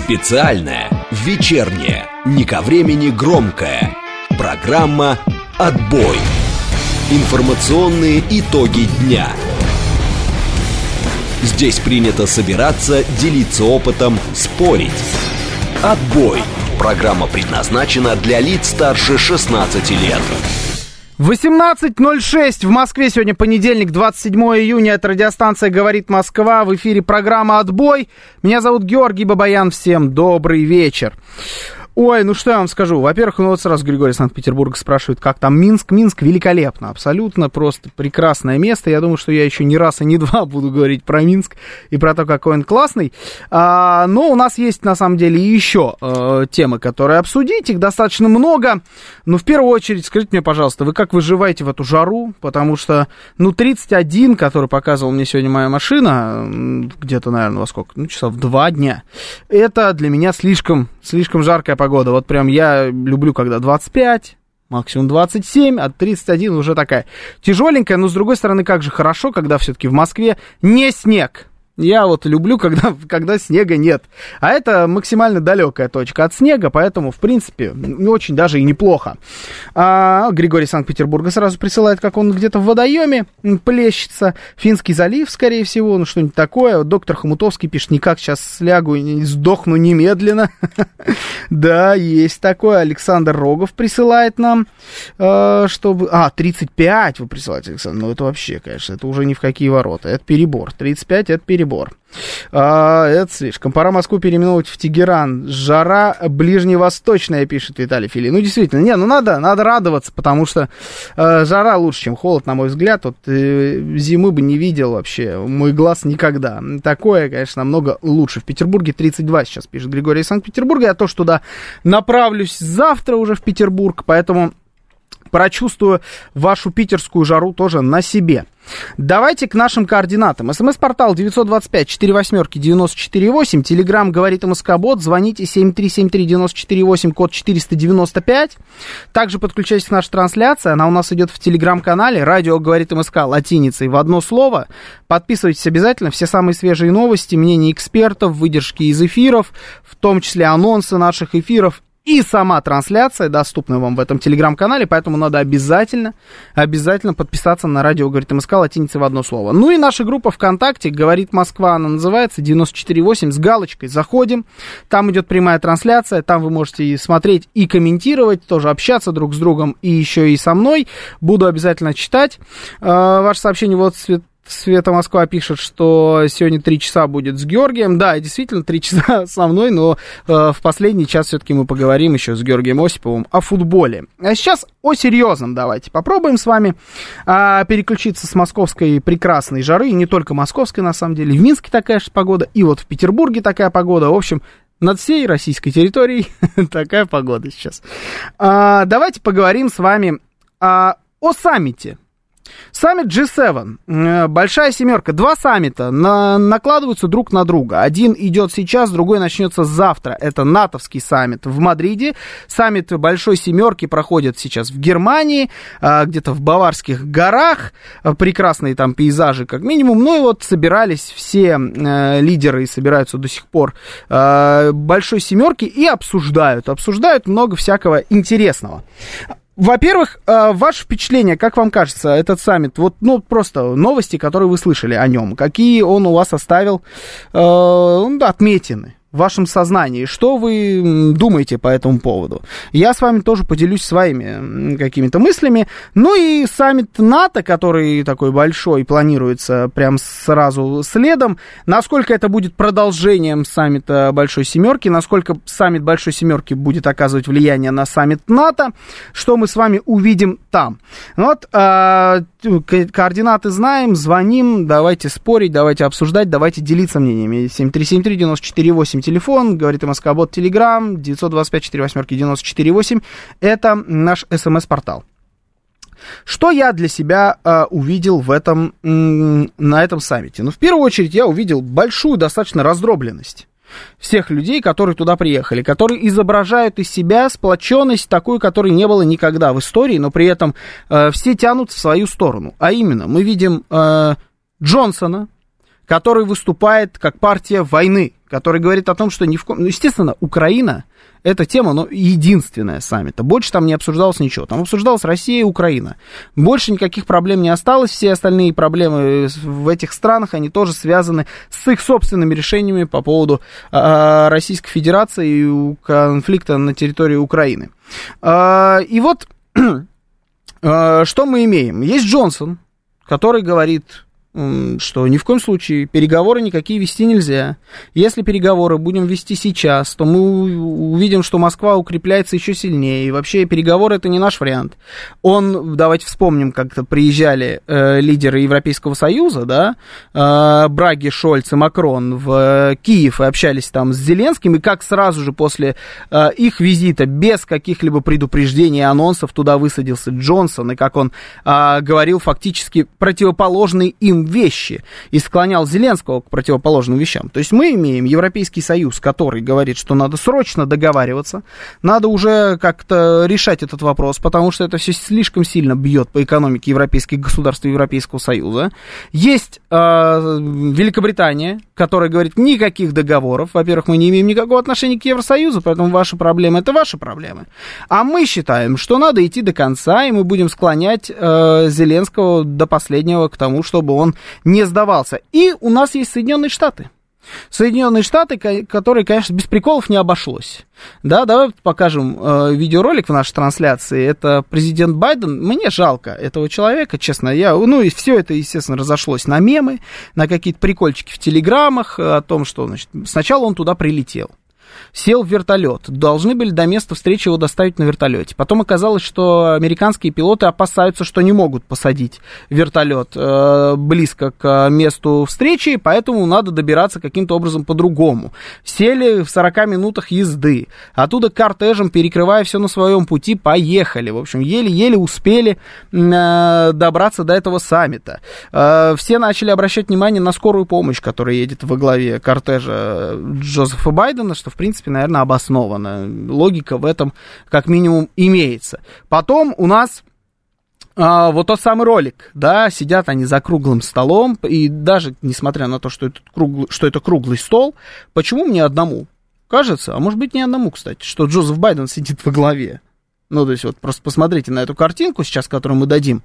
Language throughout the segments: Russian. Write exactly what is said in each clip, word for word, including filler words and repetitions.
Специальная, вечерняя, не ко времени громкая программа «Отбой». Информационные итоги дня. Здесь принято собираться, делиться опытом, спорить. «Отбой». Программа предназначена для лиц старше шестнадцати лет. восемнадцать ноль шесть в Москве. Сегодня понедельник, двадцать седьмое июня. Это радиостанция «Говорит Москва». В эфире программа «Отбой». Меня зовут Георгий Бабаян. Всем добрый вечер. Ой, ну что я вам скажу. Во-первых, ну вот сразу Григорий из Санкт-Петербурга спрашивает, как там Минск. Минск великолепно, абсолютно просто прекрасное место. Я думаю, что я еще не раз и не два буду говорить про Минск и про то, какой он классный. А, но у нас есть, на самом деле, еще э, темы, которые обсудить. Их достаточно много. Но в первую очередь, скажите мне, пожалуйста, вы как выживаете в эту жару? Потому что, ну, тридцать один, который показывала мне сегодня моя машина, где-то, наверное, во сколько? Ну, часов два дня. Это для меня слишком, слишком жаркая погода. Погода. Вот прям я люблю, когда двадцать пять, максимум двадцать семь, а тридцать один уже такая тяжеленькая, но с другой стороны, как же хорошо, когда все-таки в Москве не снег. Я вот люблю, когда, когда снега нет. А это максимально далекая точка от снега, поэтому, в принципе, очень даже и неплохо. А, Григорий из Санкт-Петербурга сразу присылает, как он где-то в водоеме плещется. Финский залив, скорее всего, ну что-нибудь такое. Доктор Хомутовский пишет, никак сейчас слягу и сдохну немедленно. Да, есть такое. Александр Рогов присылает нам, чтобы... А, тридцать пять вы присылаете, Александр. Ну, это вообще, конечно, это уже ни в какие ворота. Это перебор. тридцать пять — это перебор. А, это слишком. Пора Москву переименовывать в Тегеран. Жара ближневосточная, пишет Виталий Фили. Ну, действительно, не, ну надо, надо радоваться, потому что э, жара лучше, чем холод, на мой взгляд. Вот э, зимы бы не видел вообще, мой глаз никогда. Такое, конечно, намного лучше. В Петербурге тридцать два сейчас, пишет Григорий из Санкт-Петербурга. Я тоже туда направлюсь завтра уже в Петербург, поэтому прочувствую вашу питерскую жару тоже на себе. Давайте к нашим координатам. СМС-портал девять два пять четыре восемь девяносто четыре восемь. Телеграм «Говорит МСК-бот». Звоните семь три семь три девяносто четыре восемь, код четыреста девяносто пять. Также подключайтесь к нашей трансляции. Она у нас идет в телеграм-канале «Радио Говорит МСК» латиницей в одно слово. Подписывайтесь обязательно. Все самые свежие новости, мнения экспертов, выдержки из эфиров, в том числе анонсы наших эфиров. И сама трансляция доступна вам в этом телеграм-канале, поэтому надо обязательно, обязательно подписаться на радио «Говорит МСК» латиницей в одно слово. Ну и наша группа ВКонтакте «Говорит Москва», она называется, девяносто четыре восемь, с галочкой. Заходим, там идет прямая трансляция, там вы можете и смотреть, и комментировать, тоже общаться друг с другом, и еще и со мной. Буду обязательно читать э, ваше сообщение. Вот Свет... Света Москва пишет, что сегодня три часа будет с Георгием. Да, действительно, три часа со мной, но э, в последний час все-таки мы поговорим еще с Георгием Осиповым о футболе. А сейчас о серьезном давайте. Попробуем с вами э, переключиться с московской прекрасной жары, и не только московской, на самом деле. В Минске такая же погода, и вот в Петербурге такая погода. В общем, над всей российской территорией такая погода сейчас. Э, давайте поговорим с вами э, о саммите. Саммит джи семь, большая семерка, два саммита на, накладываются друг на друга. Один идет сейчас, другой начнется завтра. Это натовский саммит в Мадриде. Саммит большой семерки проходит сейчас в Германии, где-то в Баварских горах. Прекрасные там пейзажи, как минимум. Ну и вот собирались все лидеры и собираются до сих пор большой семерки и обсуждают. Обсуждают много всякого интересного. Во-первых, ваше впечатление, как вам кажется, этот саммит, вот, ну, просто новости, которые вы слышали о нем, какие он у вас оставил э, отметины в вашем сознании, что вы думаете по этому поводу? Я с вами тоже поделюсь своими какими-то мыслями. Ну и саммит НАТО, который такой большой, планируется прям сразу следом. Насколько это будет продолжением саммита Большой Семерки, насколько саммит Большой Семерки будет оказывать влияние на саммит НАТО, что мы с вами увидим там. Вот, э, координаты знаем, звоним, давайте спорить, давайте обсуждать, давайте делиться мнениями. семь три семь три девяносто четыре восемь телефон, говорит МСК-бот, телеграм, девять два пять четыре восемь девяносто четыре восемь, это наш СМС-портал. Что я для себя э, увидел в этом, м- на этом саммите? Ну, в первую очередь, я увидел большую достаточно раздробленность всех людей, которые туда приехали, которые изображают из себя сплоченность такую, которой не было никогда в истории, но при этом э, все тянут в свою сторону. А именно, мы видим э, Джонсона, который выступает как партия войны, который говорит о том, что ни в коем... Ну, естественно, Украина — это тема, но единственная саммита. Больше там не обсуждалось ничего. Там обсуждалась Россия и Украина. Больше никаких проблем не осталось. Все остальные проблемы в этих странах, они тоже связаны с их собственными решениями по поводу э, Российской Федерации и конфликта на территории Украины. Э, и вот э, что мы имеем? Есть Джонсон, который говорит, что ни в коем случае переговоры никакие вести нельзя. Если переговоры будем вести сейчас, то мы увидим, что Москва укрепляется еще сильнее. И вообще переговоры — это не наш вариант. Он, давайте вспомним, как-то приезжали э, лидеры Европейского Союза, да, э, Браги, Шольц и Макрон в Киев и общались там с Зеленским, и как сразу же после э, их визита, без каких-либо предупреждений и анонсов, туда высадился Джонсон, и как он э, говорил фактически противоположный им вещи и склонял Зеленского к противоположным вещам. То есть мы имеем Европейский Союз, который говорит, что надо срочно договариваться, надо уже как-то решать этот вопрос, потому что это все слишком сильно бьет по экономике европейских государств и Европейского Союза. Есть э, Великобритания, которая говорит, никаких договоров. Во-первых, мы не имеем никакого отношения к Евросоюзу, поэтому ваши проблемы — это ваши проблемы. А мы считаем, что надо идти до конца, и мы будем склонять э, Зеленского до последнего к тому, чтобы он не сдавался. И у нас есть Соединенные Штаты. Соединенные Штаты, которые, конечно, без приколов не обошлось. Да, давай покажем э, видеоролик в нашей трансляции. Это президент Байден. Мне жалко этого человека, честно. Я, ну, и все это, естественно, разошлось на мемы, на какие-то прикольчики в телеграммах о том, что, значит, сначала он туда прилетел. Сел в вертолет. Должны были до места встречи его доставить на вертолете. Потом оказалось, что американские пилоты опасаются, что не могут посадить вертолет э, близко к месту встречи, поэтому надо добираться каким-то образом по-другому. Сели в сорока минутах езды. Оттуда кортежем, перекрывая все на своем пути, поехали. В общем, еле-еле успели э, добраться до этого саммита. Э, все начали обращать внимание на скорую помощь, которая едет во главе кортежа Джозефа Байдена, что, в принципе, наверное, обосновано. Логика в этом, как минимум, имеется. Потом у нас а, вот тот самый ролик, да, сидят они за круглым столом, и даже несмотря на то, что это, круглый, что это круглый стол, почему мне одному кажется, а может быть, не одному, кстати, что Джозеф Байден сидит во главе? Ну, то есть, вот просто посмотрите на эту картинку сейчас, которую мы дадим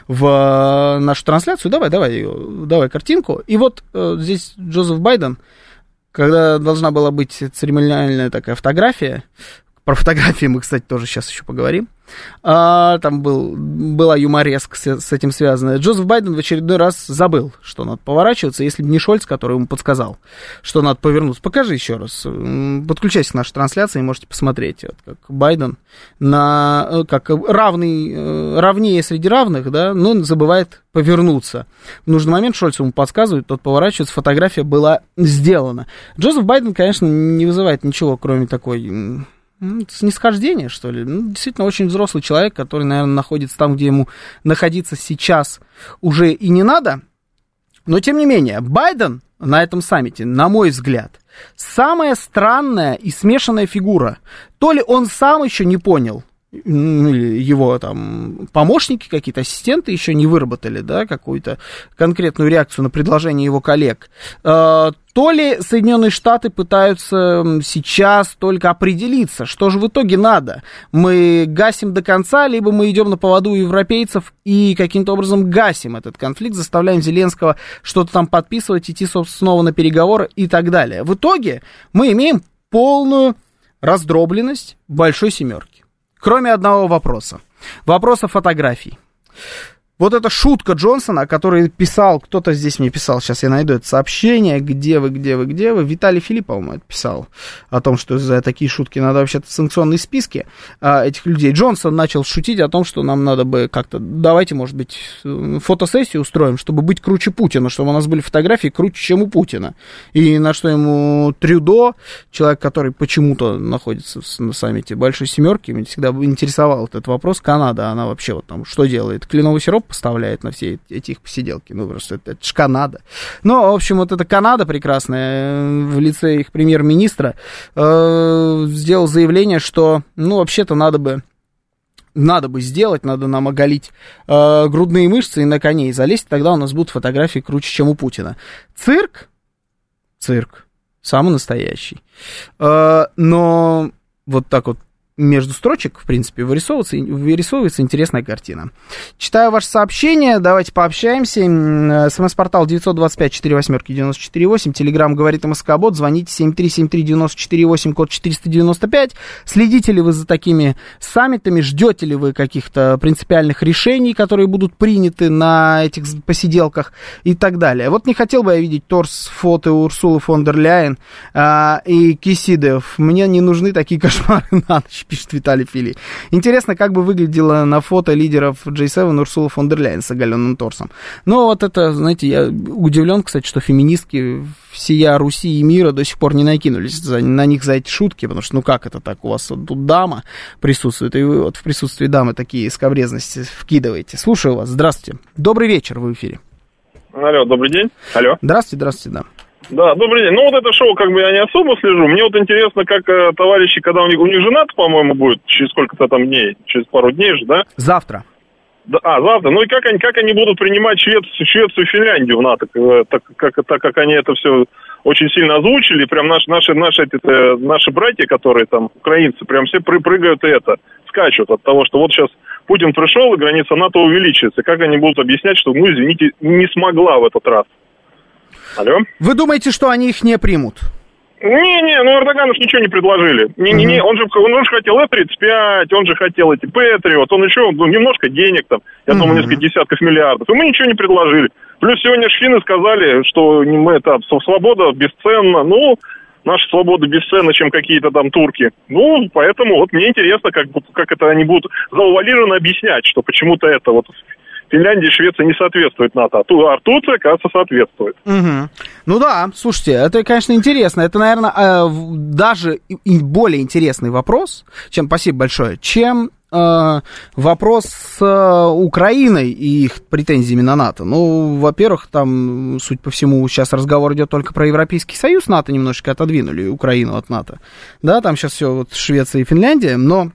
в нашу трансляцию. Давай, давай, давай картинку. И вот э, здесь Джозеф Байден, когда должна была быть церемониальная такая фотография, про фотографии мы, кстати, тоже сейчас еще поговорим, а, там был, была юмореска с, с этим связанная. Джозеф Байден в очередной раз забыл, что надо поворачиваться, если бы не Шольц, который ему подсказал, что надо повернуться. Покажи еще раз, подключайся к нашей трансляции и можете посмотреть, вот, как Байден на, как равный, равнее среди равных, да, но забывает повернуться. В нужный момент Шольц ему подсказывает, тот поворачивается, фотография была сделана. Джозеф Байден, конечно, не вызывает ничего, кроме такой... снисхождение, что ли. Ну, действительно, очень взрослый человек, который, наверное, находится там, где ему находиться сейчас уже и не надо. Но, тем не менее, Байден на этом саммите, на мой взгляд, самая странная и смешанная фигура. То ли он сам еще не понял, его там помощники, какие-то ассистенты еще не выработали, да, какую-то конкретную реакцию на предложение его коллег, то ли Соединенные Штаты пытаются сейчас только определиться, что же в итоге надо. Мы гасим до конца, либо мы идем на поводу европейцев и каким-то образом гасим этот конфликт, заставляем Зеленского что-то там подписывать, идти, собственно, снова на переговоры и так далее. В итоге мы имеем полную раздробленность большой семерки. Кроме одного вопроса. Вопроса фотографий. Вот эта шутка Джонсона, который писал, кто-то здесь мне писал, сейчас я найду это сообщение, где вы, где вы, где вы, Виталий Филипп, по-моему, это писал, о том, что за такие шутки надо вообще-то в санкционные списки а, этих людей. Джонсон начал шутить о том, что нам надо бы как-то, давайте, может быть, фотосессию устроим, чтобы быть круче Путина, чтобы у нас были фотографии круче, чем у Путина. И на что ему Трюдо, человек, который почему-то находится на саммите Большой Семерки, меня всегда интересовал этот вопрос, Канада, она вообще вот там что делает? Кленовый сироп поставляет на все эти их посиделки. Ну, просто это, это ж Канада. Ну, в общем, вот эта Канада прекрасная в лице их премьер-министра э, сделал заявление, что, ну, вообще-то надо бы надо бы сделать, надо нам оголить э, грудные мышцы и на коней залезть, тогда у нас будут фотографии круче, чем у Путина. Цирк, цирк, самый настоящий. Но вот так вот между строчек, в принципе, вырисовывается, вырисовывается интересная картина. Читаю ваше сообщение, давайте пообщаемся. СМС-портал девять два пять четыре восемь девять четыре восемь, Телеграм говорит МСК-бот, звоните семь три семь три девять четыре восемь, код четыреста девяносто пять. Следите ли вы за такими саммитами, ждете ли вы каких-то принципиальных решений, которые будут приняты на этих посиделках и так далее. Вот не хотел бы я видеть торс фото Урсулы фон дер Ляйен а, и Кисидов. Мне не нужны такие кошмары на ночь, пишет Виталий Фили. Интересно, как бы выглядела на фото лидеров джей семь Урсула фон дер Ляйен с оголенным торсом. Но вот это, знаете, я удивлен, кстати, что феминистки всея Руси и мира до сих пор не накинулись за, на них за эти шутки, потому что, ну как это так, у вас вот тут дама присутствует, и вы вот в присутствии дамы такие скабрезности вкидываете. Слушаю вас, здравствуйте. Добрый вечер, вы в эфире. Алло, добрый день. Алло. Здравствуйте, здравствуйте, да. Да, добрый день. Ну, вот это шоу, как бы, я не особо слежу. Мне вот интересно, как э, товарищи, когда у них, у них женат, по-моему, будет через сколько-то там дней, через пару дней же, да? Завтра. Да, а, завтра. Ну, и как они, как они будут принимать Швецию, Швецию и Финляндию в НАТО, так как, так как они это все очень сильно озвучили, прям наши, наши, наши, это, наши братья, которые там, украинцы, прям все прыгают и это, скачут от того, что вот сейчас Путин пришел, и граница НАТО увеличится. Как они будут объяснять, что, ну, извините, не смогла в этот раз. Алло? Вы думаете, что они их не примут? Не-не, ну Эрдогану же ничего не предложили. Не-не-не, он же, он же хотел эф тридцать пять, он же хотел эти Патриот, он еще, ну, немножко денег там, я думаю, несколько десятков миллиардов. И мы ничего не предложили. Плюс сегодня швины сказали, что мы это, свобода бесценна. Ну, наша свобода бесценна, чем какие-то там турки. Ну, поэтому вот мне интересно, как, как это они будут заувалированно объяснять, что почему-то это вот... Финляндия и Швеция не соответствуют НАТО, а Турция, кажется, соответствует. Угу. Ну да, слушайте, это, конечно, интересно. Это, наверное, даже более интересный вопрос, чем, спасибо большое, чем э, вопрос с Украиной и их претензиями на НАТО. Ну, во-первых, там, судя по всему, сейчас разговор идет только про Европейский Союз, НАТО немножечко отодвинули Украину от НАТО. Да, там сейчас все вот Швеция и Финляндия, но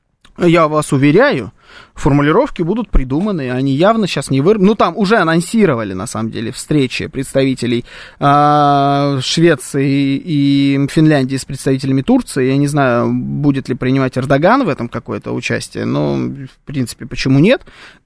я вас уверяю, формулировки будут придуманы, они явно сейчас не выр... Ну, там уже анонсировали, на самом деле, встречи представителей э, Швеции и Финляндии с представителями Турции. Я не знаю, будет ли принимать Эрдоган в этом какое-то участие, но, в принципе, почему нет?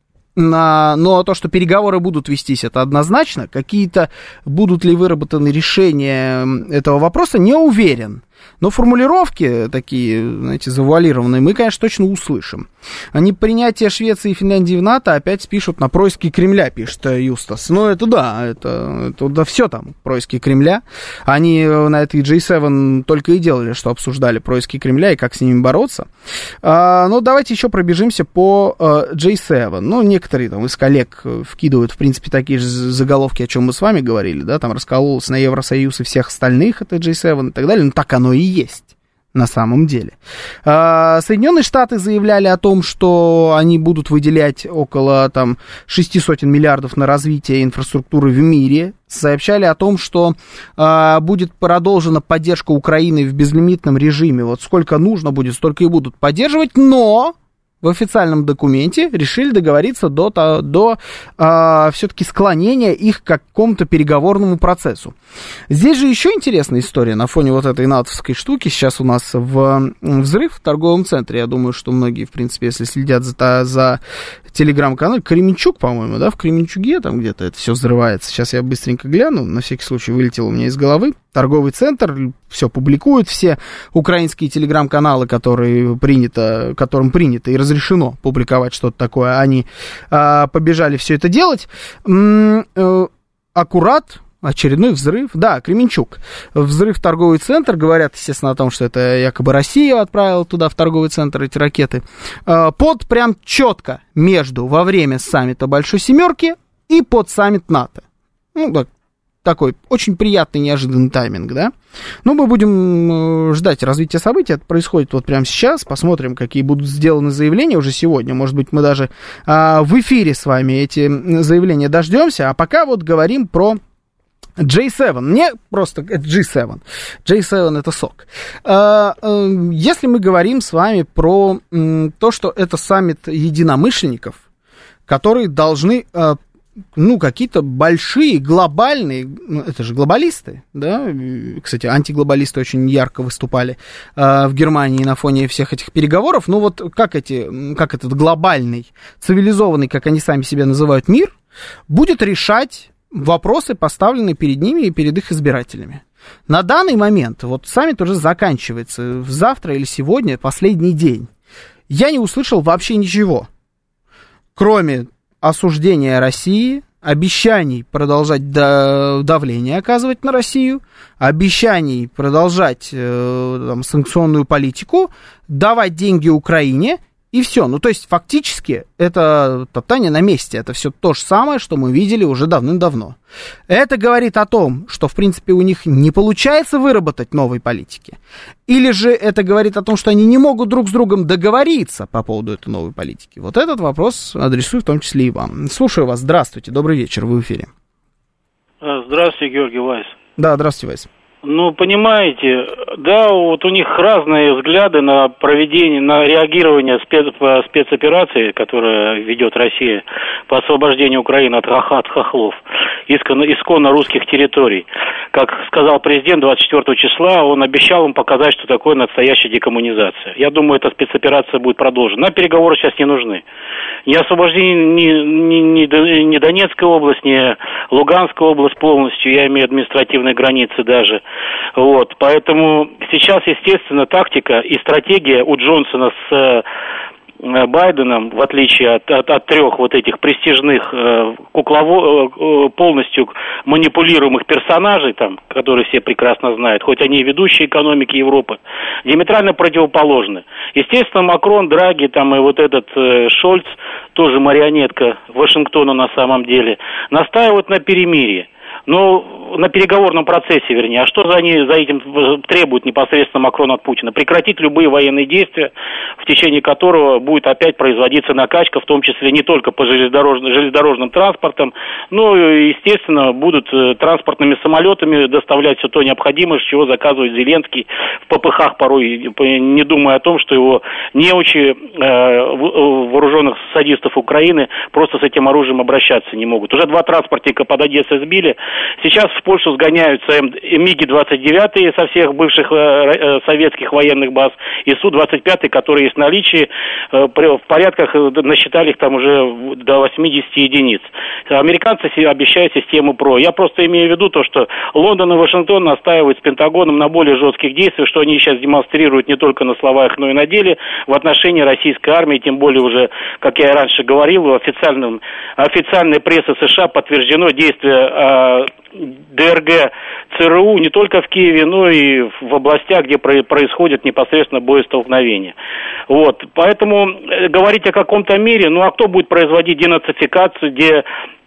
На... Но то, что переговоры будут вестись, это однозначно. Какие-то будут ли выработаны решения этого вопроса, не уверен. Но формулировки такие, знаете, завуалированные, мы, конечно, точно услышим. А непринятие Швеции и Финляндии в НАТО опять спишут на происки Кремля, пишет Юстас. Ну, это да, это, это да, все там происки Кремля. Они на этой джей семь только и делали, что обсуждали происки Кремля и как с ними бороться. А, ну, давайте еще пробежимся по а, джей семь. Ну, некоторые там из коллег вкидывают, в принципе, такие же заголовки, о чем мы с вами говорили, да, там раскололось на Евросоюз и всех остальных, это джей семь и так далее. Ну, так оно и есть на самом деле. Соединенные Штаты заявляли о том, что они будут выделять около там шести сотен миллиардов на развитие инфраструктуры в мире. Сообщали о том, что будет продолжена поддержка Украины в безлимитном режиме. Вот сколько нужно будет, столько и будут поддерживать, но... В официальном документе решили договориться до, до, до а, все-таки склонения их к какому-то переговорному процессу. Здесь же еще интересная история на фоне вот этой натовской штуки. Сейчас у нас в, взрыв в торговом центре. Я думаю, что многие, в принципе, если следят за, за телеграм-каналом, Кременчуг, по-моему, да, в Кременчуге там где-то это все взрывается. Сейчас я быстренько гляну, на всякий случай вылетело у меня из головы. Торговый центр, все публикуют, все украинские телеграм-каналы, которые принято, которым принято и разрешено публиковать что-то такое, они а, побежали все это делать. М- э, аккурат, очередной взрыв, да, Кременчуг, взрыв в торговый центр, говорят, естественно, о том, что это якобы Россия отправила туда, в торговый центр, эти ракеты, а, под прям четко между, во время саммита Большой Семерки и под саммит НАТО. Ну, так. Такой очень приятный, неожиданный тайминг, да? Ну, мы будем ждать развития событий. Это происходит вот прямо сейчас. Посмотрим, какие будут сделаны заявления уже сегодня. Может быть, мы даже а, в эфире с вами эти заявления дождемся. А пока вот говорим про джей семь. Не просто джей семь. джей семь это сок. А, а, если мы говорим с вами про м, то, что это саммит единомышленников, которые должны... А, ну, какие-то большие, глобальные, ну, это же глобалисты, да, кстати, антиглобалисты очень ярко выступали э, в Германии на фоне всех этих переговоров, ну, вот как эти, как этот глобальный, цивилизованный, как они сами себя называют, мир, будет решать вопросы, поставленные перед ними и перед их избирателями. На данный момент, вот саммит уже заканчивается, завтра или сегодня, последний день, я не услышал вообще ничего, кроме осуждения России, обещаний продолжать давление оказывать на Россию, обещаний продолжать э, там, санкционную политику, давать деньги Украине, и все. Ну, то есть, фактически, это топтание на месте. Это все то же самое, что мы видели уже давным-давно. Это говорит о том, что, в принципе, у них не получается выработать новой политики. Или же это говорит о том, что они не могут друг с другом договориться по поводу этой новой политики. Вот этот вопрос адресую в том числе и вам. Слушаю вас. Здравствуйте. Добрый вечер. Вы в эфире. Здравствуйте, Георгий Вайс. Да, здравствуйте, Вайс. Ну, понимаете, да, вот у них разные взгляды на проведение, на реагирование спец, спецоперации, которая ведет Россия по освобождению Украины от, от хохлов, исконно, исконно русских территорий. Как сказал президент двадцать четвёртого числа, он обещал им показать, что такое настоящая декоммунизация. Я думаю, эта спецоперация будет продолжена. Нам переговоры сейчас не нужны. Ни освобождение ни, ни, ни, ни Донецкая область, ни Луганская область полностью, я имею административные границы даже. Вот, поэтому сейчас, естественно, тактика и стратегия у Джонсона с Байденом, в отличие от, от, от трех вот этих престижных э, куклово, э, полностью манипулируемых персонажей, там, которые все прекрасно знают, хоть они и ведущие экономики Европы, диаметрально противоположны. Естественно, Макрон, Драги, там, и вот этот э, Шольц, тоже марионетка Вашингтона на самом деле, настаивают на перемирии. Ну, на переговорном процессе, вернее. А что за они за этим требует непосредственно Макрон от Путина? Прекратить любые военные действия, в течение которого будет опять производиться накачка, в том числе не только по железнодорожным, железнодорожным транспортам, но, естественно, будут транспортными самолетами доставлять все то необходимое, чего заказывает Зеленский в попыхах порой, не думая о том, что его неучи э, вооруженных садистов Украины просто с этим оружием обращаться не могут. Уже два транспортника под Одессой сбили. Сейчас в Польшу сгоняются МиГи двадцать девять со всех бывших э, советских военных баз и Су двадцать пять, которые есть в наличии, э, в порядках, насчитали их там уже до восемьдесят единиц. Американцы обещают систему ПРО. Я просто имею в виду то, что Лондон и Вашингтон настаивают с Пентагоном на более жестких действиях, что они сейчас демонстрируют не только на словах, но и на деле в отношении российской армии, тем более уже, как я и раньше говорил, в официальном, официальной прессе США подтверждено действие ДРГ ЦРУ не только в Киеве, но и в областях, где происходит непосредственно боестолкновение. Вот. Поэтому говорить о каком-то мире, ну а кто будет производить денацификацию, де...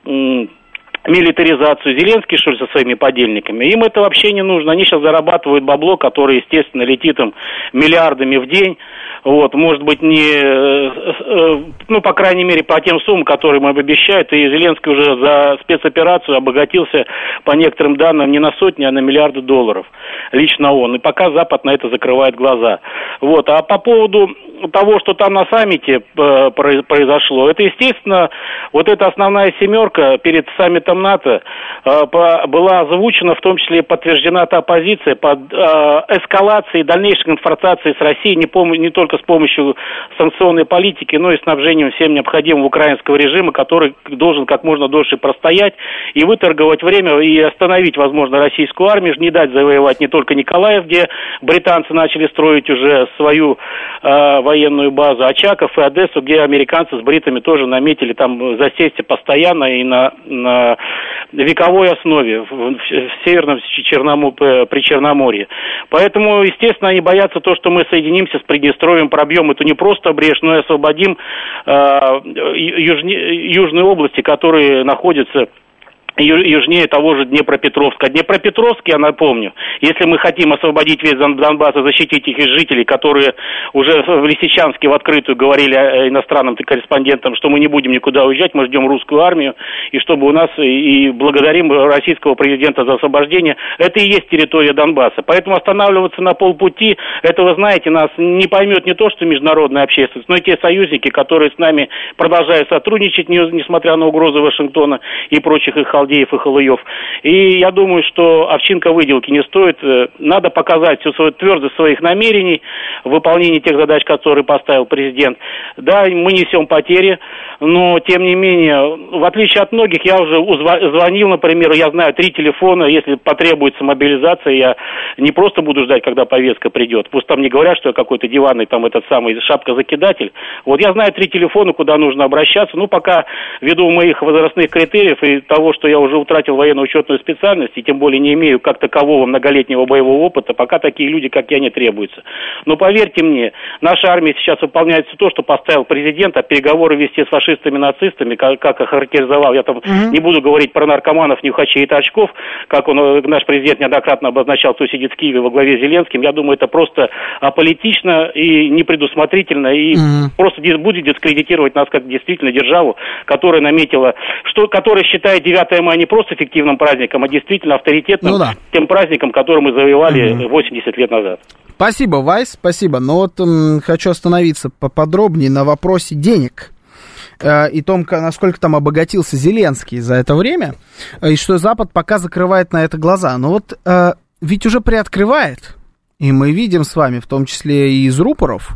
милитаризацию? Зеленский, что ли, со своими подельниками? Им это вообще не нужно. Они сейчас зарабатывают бабло, которое, естественно, летит им миллиардами в день. Вот, может быть, не, ну, по крайней мере, по тем суммам, которые им обещают, и Зеленский уже за спецоперацию обогатился, по некоторым данным, не на сотни, а на миллиарды долларов. Лично он. И пока Запад на это закрывает глаза. Вот, а по поводу того, что там на саммите произошло, это, естественно, вот эта основная семерка перед саммитом НАТО была озвучена, в том числе и подтверждена та позиция под эскалацией, дальнейшей конфронтацией с Россией, не, пом- не только с помощью санкционной политики, но и снабжением всем необходимым украинского режима, который должен как можно дольше простоять и выторговать время и остановить, возможно, российскую армию, не дать завоевать не только Николаев, где британцы начали строить уже свою э, военную базу, Очаков и Одессу, где американцы с бритами тоже наметили там засесть постоянно и на, на вековой основе в, в, в Северном Черному, при Черноморье. Поэтому, естественно, они боятся то, что мы соединимся с Приднестровьем, пробьем эту не просто брешь, но и освободим э, южне, южные области, которые находятся южнее того же Днепропетровска. Днепропетровск, я напомню, если мы хотим освободить весь Донбасс и защитить их жителей, которые уже в Лисичанске в открытую говорили иностранным корреспондентам, что мы не будем никуда уезжать, мы ждем русскую армию, и чтобы у нас, и благодарим российского президента за освобождение, это и есть территория Донбасса. Поэтому останавливаться на полпути, это, вы знаете, нас не поймет не то, что международная общественность, но и те союзники, которые с нами продолжают сотрудничать, несмотря на угрозы Вашингтона и прочих их Халдеев и Халуев. И я думаю, что овчинка выделки не стоит. Надо показать всю свою твердость своих намерений в выполнении тех задач, которые поставил президент. Да, мы несем потери, но, тем не менее, в отличие от многих, я уже звонил, например, я знаю три телефона, если потребуется мобилизация, я не просто буду ждать, когда повестка придет. Пусть там не говорят, что я какой-то диванный, там, этот самый шапка-закидатель. Вот я знаю три телефона, куда нужно обращаться. Ну, пока, ввиду моих возрастных критериев и того, что я уже утратил военно-учетную специальность, и тем более не имею как такового многолетнего боевого опыта, пока такие люди, как я, не требуются. Но поверьте мне, наша армия сейчас выполняет все то, что поставил президент, а переговоры вести с фашистами, нацистами, как, как охарактеризовал, я там mm-hmm. не буду говорить про наркоманов, нюхачей и торчков, как он, наш президент неоднократно обозначал, кто сидит в Киеве во главе с Зеленским. Я думаю, это просто аполитично и непредусмотрительно, и mm-hmm. просто будет дискредитировать нас как действительно державу, которая наметила, что, которая считает девятое мая не просто фиктивным праздником, а действительно авторитетным, ну, да. тем праздником, который мы завоевали mm-hmm. восемьдесят лет назад. Спасибо, Вайс, спасибо. Но вот м, хочу остановиться поподробнее на вопросе денег э, и том, насколько там обогатился Зеленский за это время, и что Запад пока закрывает на это глаза. Но вот э, ведь уже приоткрывает. И мы видим с вами, в том числе и из рупоров,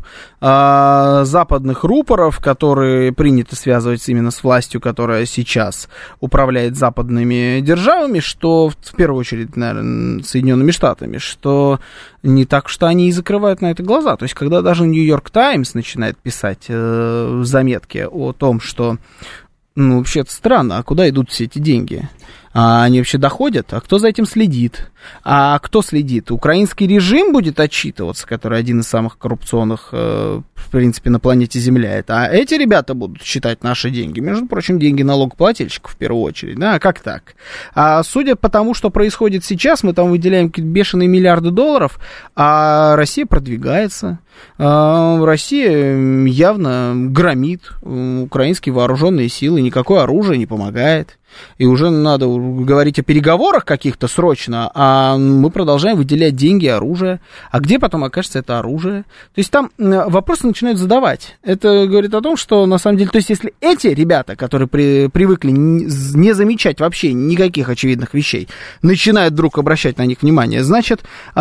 э, западных рупоров, которые принято связывать именно с властью, которая сейчас управляет западными державами, что в первую очередь, наверное, Соединенными Штатами, что не так, что они и закрывают на это глаза. То есть, когда даже Нью-Йорк Таймс начинает писать э, заметки о том, что, ну, вообще-то странно, а куда идут все эти деньги? А они вообще доходят? А кто за этим следит? А кто следит? Украинский режим будет отчитываться, который один из самых коррупционных, э, в принципе, на планете Земля. Это, а эти ребята будут считать наши деньги. Между прочим, деньги налогоплательщиков в первую очередь. Да, как так? А судя по тому, что происходит сейчас, мы там выделяем какие-то бешеные миллиарды долларов, а Россия продвигается. А Россия явно громит украинские вооруженные силы, никакое оружие не помогает. И уже надо говорить о переговорах каких-то срочно, а мы продолжаем выделять деньги, оружие. А где потом окажется это оружие? То есть там вопросы начинают задавать. Это говорит о том, что на самом деле, то есть если эти ребята, которые при, привыкли не замечать вообще никаких очевидных вещей, начинают вдруг обращать на них внимание, значит,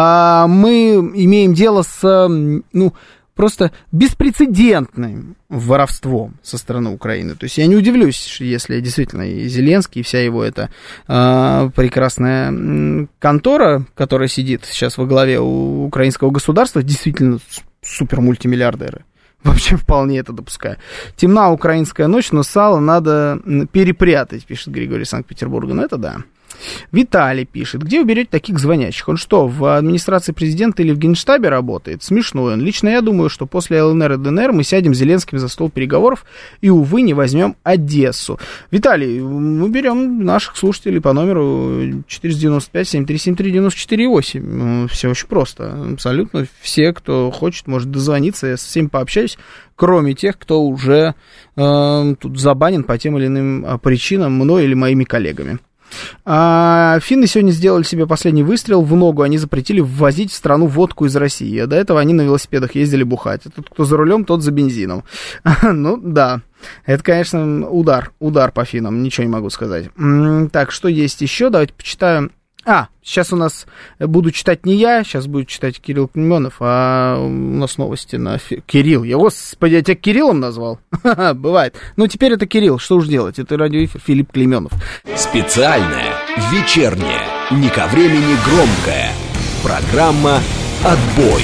мы имеем дело с, ну, просто беспрецедентным воровством со стороны Украины. То есть я не удивлюсь, если действительно и Зеленский, и вся его эта э, прекрасная контора, которая сидит сейчас во главе у украинского государства, действительно супермультимиллиардеры. Вообще вполне это допускаю. Темна украинская ночь, но сало надо перепрятать, пишет Григорий из Санкт-Петербурга. Ну это да. Виталий пишет, где вы берете таких звонящих? Он что, в администрации президента или в Генштабе работает? Смешной он. Лично я думаю, что после ЛНР и ДНР мы сядем с Зеленским за стол переговоров и, увы, не возьмем Одессу. Виталий, мы берем наших слушателей по номеру четыреста девяносто пять семь три семь три девяносто четыре восемь. Все очень просто. Абсолютно все, кто хочет, может дозвониться. Я со всеми пообщаюсь, кроме тех, кто уже э, тут забанен по тем или иным причинам мной или моими коллегами. А, финны сегодня сделали себе последний выстрел в ногу. Они запретили ввозить в страну водку из России. А до этого они на велосипедах ездили бухать. А тот, кто за рулем, тот за бензином. Ну, да. Это, конечно, удар. Удар по финнам. Ничего не могу сказать. Так, что есть еще? Давайте почитаем. А, сейчас у нас буду читать не я, сейчас будет читать Кирилл Клейменов, а у нас новости на... Фи... Кирилл, я, господи, я тебя Кириллом назвал? Бывает. Ну, теперь это Кирилл, что уж делать, это радиоэфир Филипп Клейменов. Специальная, вечерняя, не ко времени громкая программа «Отбой».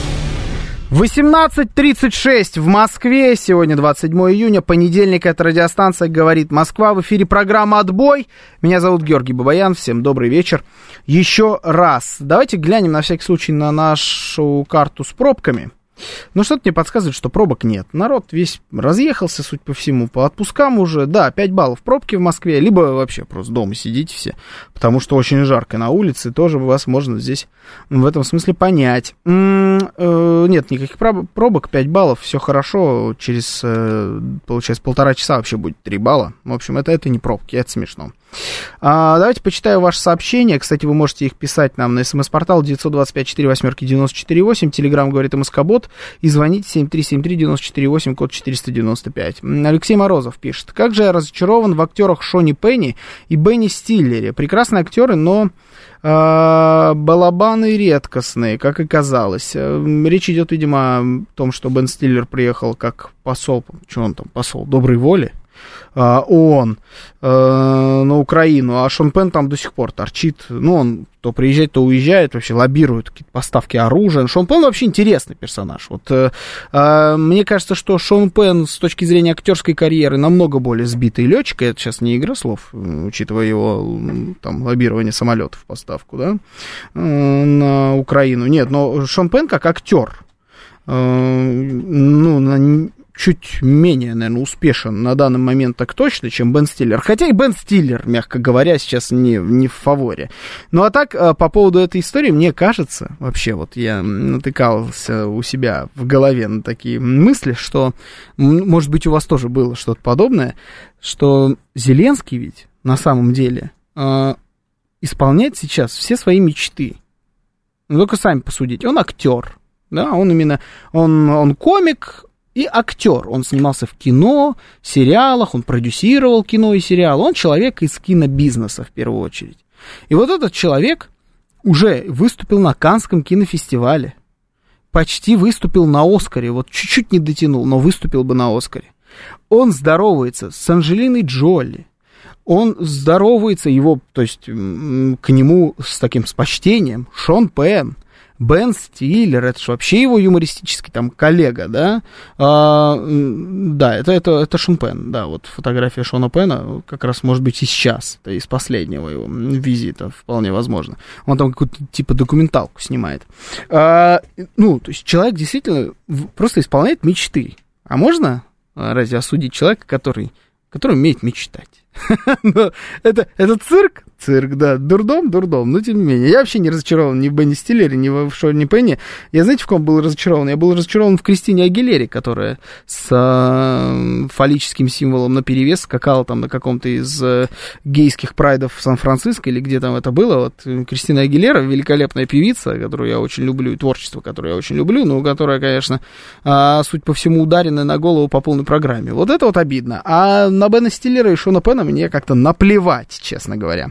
восемнадцать тридцать шесть в Москве, сегодня двадцать седьмого июня, понедельник, это радиостанция «Говорит Москва», в эфире программа «Отбой». Меня зовут Георгий Бабаян, всем добрый вечер. Еще раз, давайте глянем на всякий случай на нашу карту с пробками. Но что-то мне подсказывает, что пробок нет. Народ весь разъехался, судя по всему, по отпускам уже. Да, пять баллов пробки в Москве, либо вообще просто дома сидите все, потому что очень жарко на улице, тоже вас можно здесь в этом смысле понять. М-м, э, нет никаких пробок, пять баллов, все хорошо. Через, э, получается, полтора часа вообще будет три балла. В общем, это, это не пробки, это смешно. А, давайте почитаю ваши сообщения. Кстати, вы можете их писать нам на смс-портал девять два пять четыре восемь девять четыре восемь. Телеграм говорит МСК-бот. И звоните семь три семь три девять четыре восемь, код четыреста девяносто пять. Алексей Морозов пишет. Как же я разочарован в актерах Шони Пенни и Бенни Стиллере. Прекрасные актеры, но э, балабаны редкостные, как и казалось. Речь идет, видимо, о том, что Бен Стиллер приехал как посол. Что он там, посол доброй воли? ООН э, на Украину, а Шон Пенн там до сих пор торчит. Ну, он то приезжает, то уезжает, вообще лоббирует какие-то поставки оружия. Шон Пенн вообще интересный персонаж. Вот, э, э, мне кажется, что Шон Пенн с точки зрения актерской карьеры намного более сбитый летчик. Это сейчас не игра слов, учитывая его там, лоббирование самолетов, поставку, да, э, на Украину. Нет, но Шон Пенн как актер, э, ну, на чуть менее, наверное, успешен на данный момент так точно, чем Бен Стиллер. Хотя и Бен Стиллер, мягко говоря, сейчас не, не в фаворе. Ну, а так, по поводу этой истории, мне кажется, вообще, вот я натыкался у себя в голове на такие мысли, что, может быть, у вас тоже было что-то подобное, что Зеленский ведь, на самом деле, исполняет сейчас все свои мечты. Ну, только сами посудите. Он актер, да, он именно, он, он комик, и актер. Он снимался в кино, сериалах, он продюсировал кино и сериал. Он человек из кинобизнеса, в первую очередь. И вот этот человек уже выступил на Каннском кинофестивале. Почти выступил на Оскаре. Вот чуть-чуть не дотянул, но выступил бы на Оскаре. Он здоровается с Анджелиной Джоли. Он здоровается, его, то есть, к нему с таким с почтением Шон Пенн, Бен Стиллер, это же вообще его юмористический там коллега, да, а, да, это, это, это Шон Пенн, да, вот фотография Шона Пенна как раз может быть и сейчас, это из последнего его визита, вполне возможно, он там какую-то типа документалку снимает, а, ну, то есть человек действительно просто исполняет мечты, а можно разве осудить человека, который, который умеет мечтать? это, это цирк, цирк, да, дурдом, дурдом, но тем не менее. Я вообще не разочарован ни в Бенни Стиллере, ни в Шоне Пенни. Я, знаете, в ком был разочарован? Я был разочарован в Кристине Агилере, которая с э, фаллическим символом наперевес скакала там на каком-то из э, гейских прайдов в Сан-Франциско, или где там это было. Вот Кристина Агилера, великолепная певица, которую я очень люблю, и творчество, которое я очень люблю, но которая, конечно, э, суть по всему, ударена на голову по полной программе. Вот это вот обидно. А на Бена Стиллера и Шона Пенна мне как-то наплевать, честно говоря.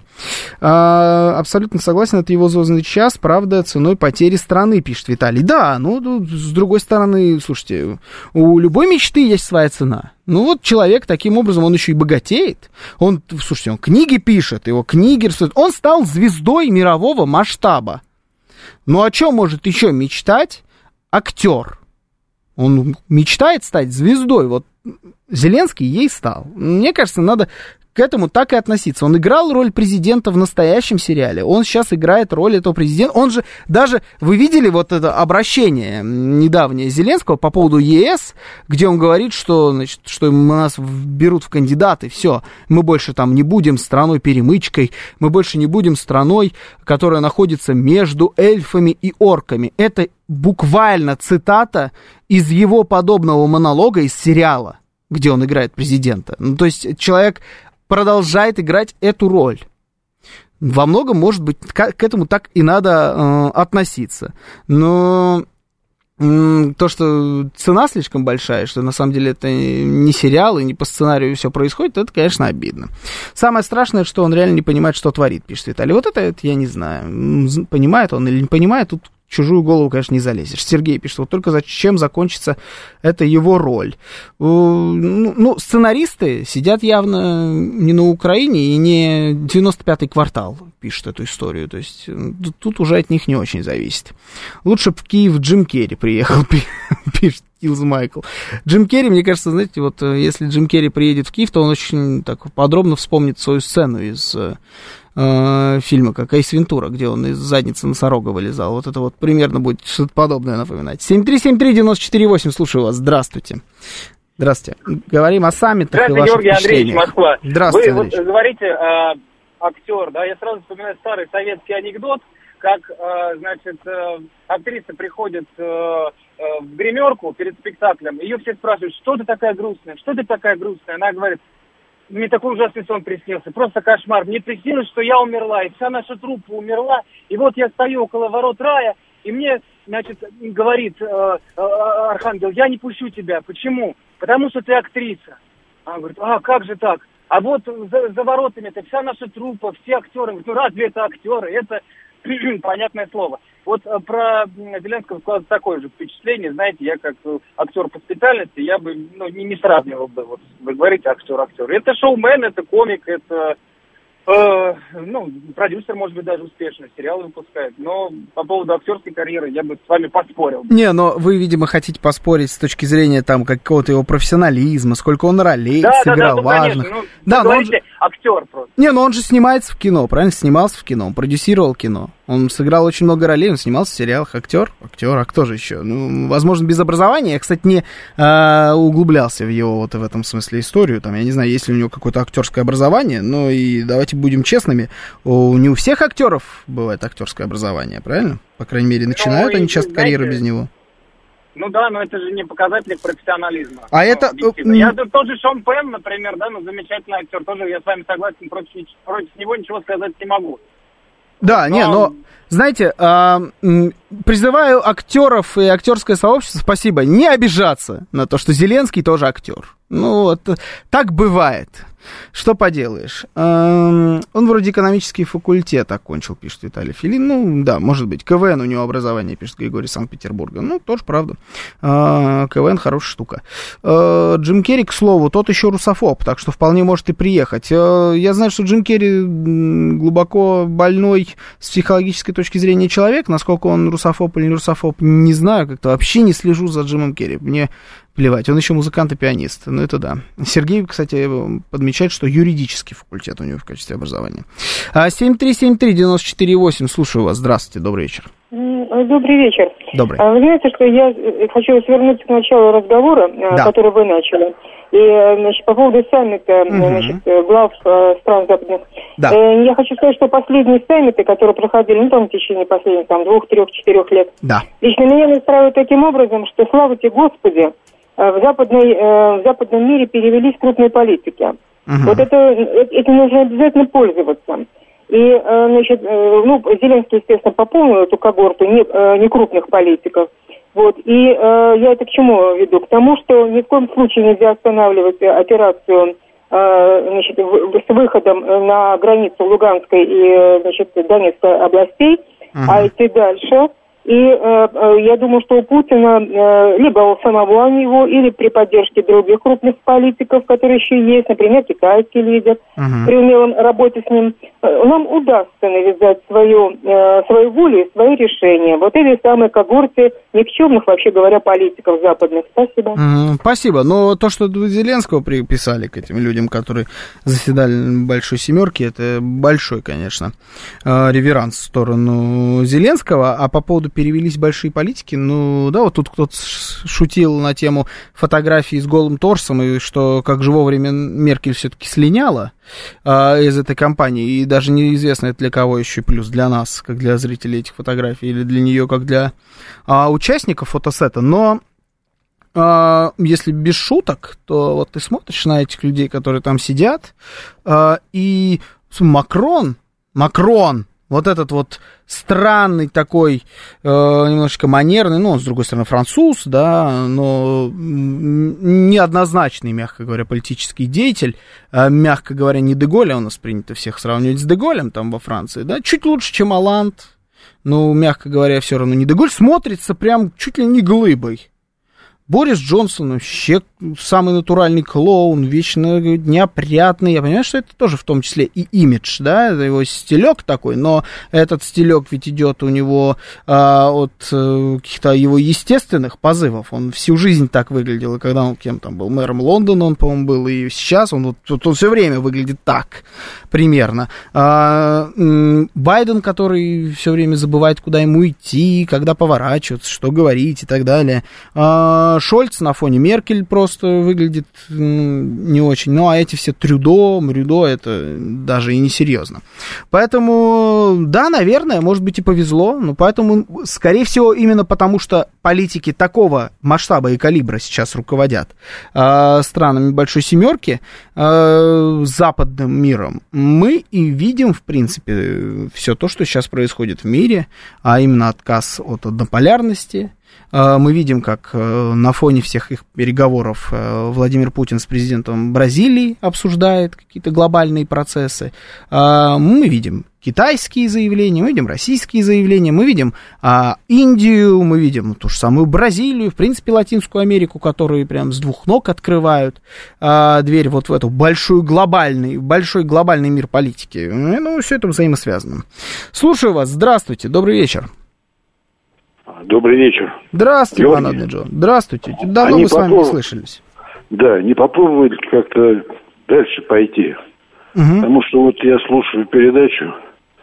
А, абсолютно согласен, это его звездный час, правда, ценой потери страны, пишет Виталий. Да, ну, с другой стороны, слушайте, у любой мечты есть своя цена. Ну, вот человек таким образом, он еще и богатеет. Он, слушайте, он книги пишет, его книги рисует. Он стал звездой мирового масштаба. Ну, о чем может еще мечтать актер? Он мечтает стать звездой. Вот Зеленский ей стал. Мне кажется, надо к этому так и относиться. Он играл роль президента в настоящем сериале. Он сейчас играет роль этого президента. Он же даже... Вы видели вот это обращение недавнее Зеленского по поводу ЕС, где он говорит, что, значит, что нас берут в кандидаты, все, мы больше там не будем страной-перемычкой, мы больше не будем страной, которая находится между эльфами и орками. Это буквально цитата из его подобного монолога из сериала, где он играет президента. Ну, то есть человек продолжает играть эту роль. Во многом, может быть, к, к этому так и надо э, относиться. Но э, то, что цена слишком большая, что на самом деле это не сериал и не по сценарию все происходит, это, конечно, обидно. Самое страшное, что он реально не понимает, что творит, пишет Виталий. Вот это, это я не знаю, понимает он или не понимает, тут в чужую голову, конечно, не залезешь. Сергей пишет, вот только зачем закончится эта его роль. Ну, сценаристы сидят явно не на Украине и не девяносто пятый квартал пишет эту историю. То есть тут уже от них не очень зависит. Лучше бы в Киев Джим Керри приехал, пишет Киллз Майкл. Джим Керри, мне кажется, знаете, вот если Джим Керри приедет в Киев, то он очень так подробно вспомнит свою сцену из э, фильма, как Эйс Вентура, где он из задницы носорога вылезал. Вот это вот примерно будет что-то подобное напоминать. семь три семь три девять четыре восемь, слушаю вас, здравствуйте. Здравствуйте. Говорим о саммитах и ваших Георгий Андреевич, Москва. Здравствуйте, Вы Андреевич. вот говорите, э, актер, да, я сразу вспоминаю старый советский анекдот, как, э, значит, э, актриса приходит э, э, в гримерку перед спектаклем, ее все спрашивают, что ты такая грустная, что ты такая грустная? Она говорит, мне такой ужасный сон приснился, просто кошмар. Мне приснилось, что я умерла, и вся наша труппа умерла, и вот я стою около ворот рая, и мне, значит, говорит э, э, Архангел, я не пущу тебя. Почему? Потому что ты актриса. Она говорит, а как же так? А вот за, за воротами это вся наша труппа, все актеры. Ну разве это актеры? Это понятное слово. Вот э, про Зеленского складывается такое же впечатление. Знаете, я как актер по специальности, я бы ну, не, не сравнивал бы. Вот вы говорите актер-актер. Это шоумен, это комик, это э, ну, продюсер, может быть, даже успешно сериалы выпускает. Но по поводу актерской карьеры я бы с вами поспорил. Не, но вы, видимо, хотите поспорить с точки зрения там какого-то его профессионализма, сколько он ролей да, сыграл да, да, важных. Ну, да, вы но говорите, он же... актер просто. Не, но он же снимается в кино, правильно? Снимался в кино, он продюсировал кино. Он сыграл очень много ролей, он снимался в сериалах. Актер, актер, а кто же еще? Ну, возможно, без образования. Я, кстати, не а, углублялся в его вот в этом смысле историю. Там, я не знаю, есть ли у него какое-то актерское образование, но и давайте будем честными, у, не у всех актеров бывает актерское образование, правильно? По крайней мере, начинают ну, они часто знаете, карьеру без него. Ну да, но это же не показатель профессионализма. А ну, это... Я тот же Шон Пенн, например, да, ну замечательный актер, тоже я с вами согласен, против, против него ничего сказать не могу. Да, но... не, но, знаете, э, призываю актеров и актерское сообщество, спасибо, не обижаться на то, что Зеленский тоже актер. Ну, вот так бывает. Что поделаешь? Эм, он вроде экономический факультет окончил, пишет Виталий Филин. Ну, да, может быть. КВН у него образование, пишет Григорий Санкт-Петербурга. Ну, тоже правда. Э, КВН хорошая штука. Э, Джим Керри, к слову, тот еще русофоб, так что вполне может и приехать. Э, я знаю, что Джим Керри глубоко больной с психологической точки зрения человек. Насколько он русофоб или не русофоб, не знаю. Как-то вообще не слежу за Джимом Керри. Мне плевать, он еще музыкант и пианист, ну это да. Сергей, кстати, подмечает, что юридический факультет у него в качестве образования. семь три семь три девять четыре восемь, слушаю вас, здравствуйте, добрый вечер. Добрый вечер. Добрый. Вы знаете, что я хочу свернуться к началу разговора, да. который вы начали. И, значит, по поводу саммита, угу. значит, глав стран западных. Да. Я хочу сказать, что последние саммиты, которые проходили, ну, там, в течение последних, там, двух, трех, четырех лет, да. лично меня настраивают таким образом, что, слава тебе, Господи, в, западной, в западном мире перевелись крупные политики. Угу. Вот это, этим нужно обязательно пользоваться. И, значит, ну, Зеленский, естественно, пополнил эту когорту не, не крупных политиков. Вот, и э, я это к чему веду? К тому, что ни в коем случае нельзя останавливать операцию э, значит, в, с выходом на границу Луганской и, значит, Донецкой областей, uh-huh. а идти дальше. И э, я думаю, что у Путина э, либо у самого него, или при поддержке других крупных политиков, которые еще есть, например, китайский лидер, uh-huh. при умелом работе с ним, э, нам удастся навязать свою, э, свою волю и свои решения. Вот этой самой когорте никчемных, вообще говоря, политиков западных. Спасибо. Uh-huh. Спасибо. Но то, что вы Зеленского приписали к этим людям, которые заседали в Большой Семерке, это большой, конечно, э, реверанс в сторону Зеленского. А по поводу перевелись большие политики, ну, да, вот тут кто-то шутил на тему фотографии с голым торсом, и что как же вовремя Меркель все-таки слиняла а, из этой кампании, и даже неизвестно, это для кого еще плюс, для нас, как для зрителей этих фотографий, или для нее, как для а, участников фотосета, но а, если без шуток, то вот ты смотришь на этих людей, которые там сидят, а, и Макрон, Макрон, вот этот вот странный такой, э, немножечко манерный, ну, он, с другой стороны, француз, да, но неоднозначный, мягко говоря, политический деятель, э, мягко говоря, не Деголя, у нас принято всех сравнивать с Деголем там во Франции, да, чуть лучше, чем Оланд, но, мягко говоря, все равно не Деголь, смотрится прям чуть ли не глыбой. Борис Джонсон вообще самый натуральный клоун, вечно неопрятный. Я понимаю, что это тоже в том числе и имидж, да, это его стилек такой, но этот стилек ведь идет у него а, от а, каких-то его естественных позывов. Он всю жизнь так выглядел, и когда он кем там был, мэром Лондона он, по-моему, был, и сейчас он, вот, вот он все время выглядит так, примерно. А, м- Байден, который все время забывает, куда ему идти, когда поворачиваться, что говорить и так далее. А, Шольц на фоне Меркель просто выглядит не очень. Ну, а эти все Трюдо, Мрюдо, это даже и не серьезно. Поэтому, да, наверное, может быть и повезло, но поэтому, скорее всего, именно потому, что политики такого масштаба и калибра сейчас руководят э, странами Большой Семерки, э, западным миром, мы и видим, в принципе, все то, что сейчас происходит в мире, а именно отказ от однополярности. Мы видим, как на фоне всех их переговоров Владимир Путин с президентом Бразилии обсуждает какие-то глобальные процессы. Мы видим китайские заявления, мы видим российские заявления, мы видим Индию, мы видим ту же самую Бразилию, в принципе, Латинскую Америку, которые прям с двух ног открывают дверь вот в эту большую глобальный, большой глобальный мир политики. Ну, все это взаимосвязано. Слушаю вас. Здравствуйте. Добрый вечер. Добрый вечер. Здравствуйте, Иван Аднеджо. Здравствуйте. Давно мы с вами не слышались. Да, не попробовали как-то дальше пойти. Угу. Потому что вот я слушаю передачу,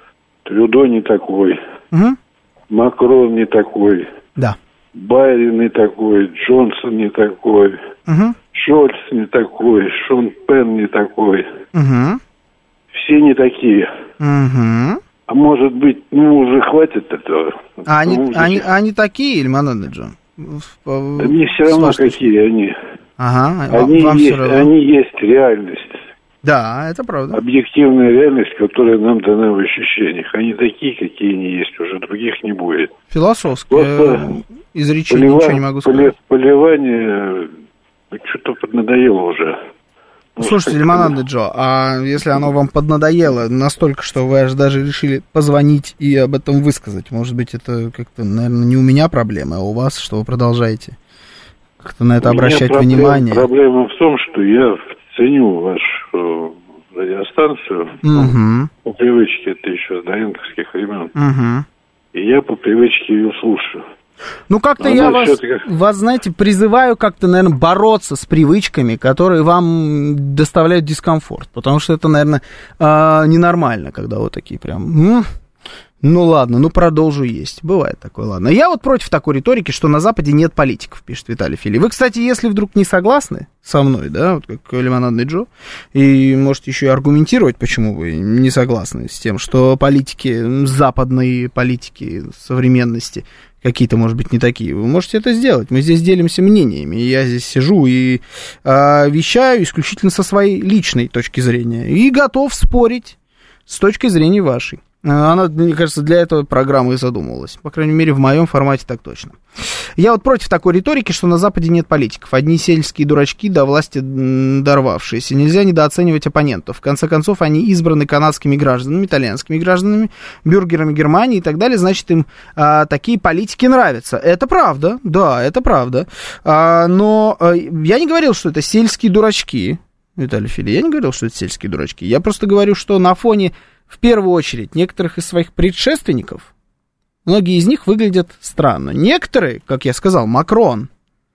Трюдо не такой, угу. Макрон не такой, да. Байден не такой, Джонсон не такой, угу. Шольц не такой, Шон Пен не такой. Угу. Все не такие. Угу. А может быть, ну, уже хватит этого. А они, они, они такие, Ильман Аднеджо? Да мне все равно, какие они. Ага, они, вам есть, они есть реальность. Да, это правда. Объективная реальность, которая нам дана в ощущениях. Они такие, какие они есть, уже других не будет. Философское изречение, полива... ничего не могу сказать. Поливание что-то поднадоело уже. Слушайте, Ильман Аднеджо, а если оно вам поднадоело настолько, что вы аж даже решили позвонить и об этом высказать, может быть, это как-то, наверное, не у меня проблема, а у вас, что вы продолжаете как-то на это обращать проблема, внимание? Проблема в том, что я ценю вашу радиостанцию, угу. по привычке, это еще с доенковских времен, угу. и я по привычке ее слушаю. Ну, как-то я вас, вас, знаете, призываю как-то, наверное, бороться с привычками, которые вам доставляют дискомфорт. Потому что это, наверное, ненормально, когда вот такие прям... Ну, ладно, ну, продолжу есть. Бывает такое, ладно. Я вот против такой риторики, что на Западе нет политиков, пишет Виталий Фили. Вы, кстати, если вдруг не согласны со мной, да, вот как Ильман Аднеджо, и можете еще и аргументировать, почему вы не согласны с тем, что политики, западные политики современности какие-то, может быть, не такие. Вы можете это сделать. Мы здесь делимся мнениями. Я здесь сижу и э, вещаю исключительно со своей личной точки зрения. И готов спорить с точки зрения вашей. Она, мне кажется, для этого программа и задумывалась. По крайней мере, в моем формате так точно. Я вот против такой риторики, что на Западе нет политиков. Одни сельские дурачки до власти дорвавшиеся. Нельзя недооценивать оппонентов. В конце концов, они избраны канадскими гражданами, итальянскими гражданами, бюргерами Германии и так далее. Значит, им а, такие политики нравятся. Это правда, да, это правда. А, но а, я не говорил, что это сельские дурачки, Виталий Фили. Я не говорил, что это сельские дурачки. Я просто говорю, что на фоне... В первую очередь, некоторых из своих предшественников, многие из них выглядят странно. Некоторые, как я сказал, Макрон,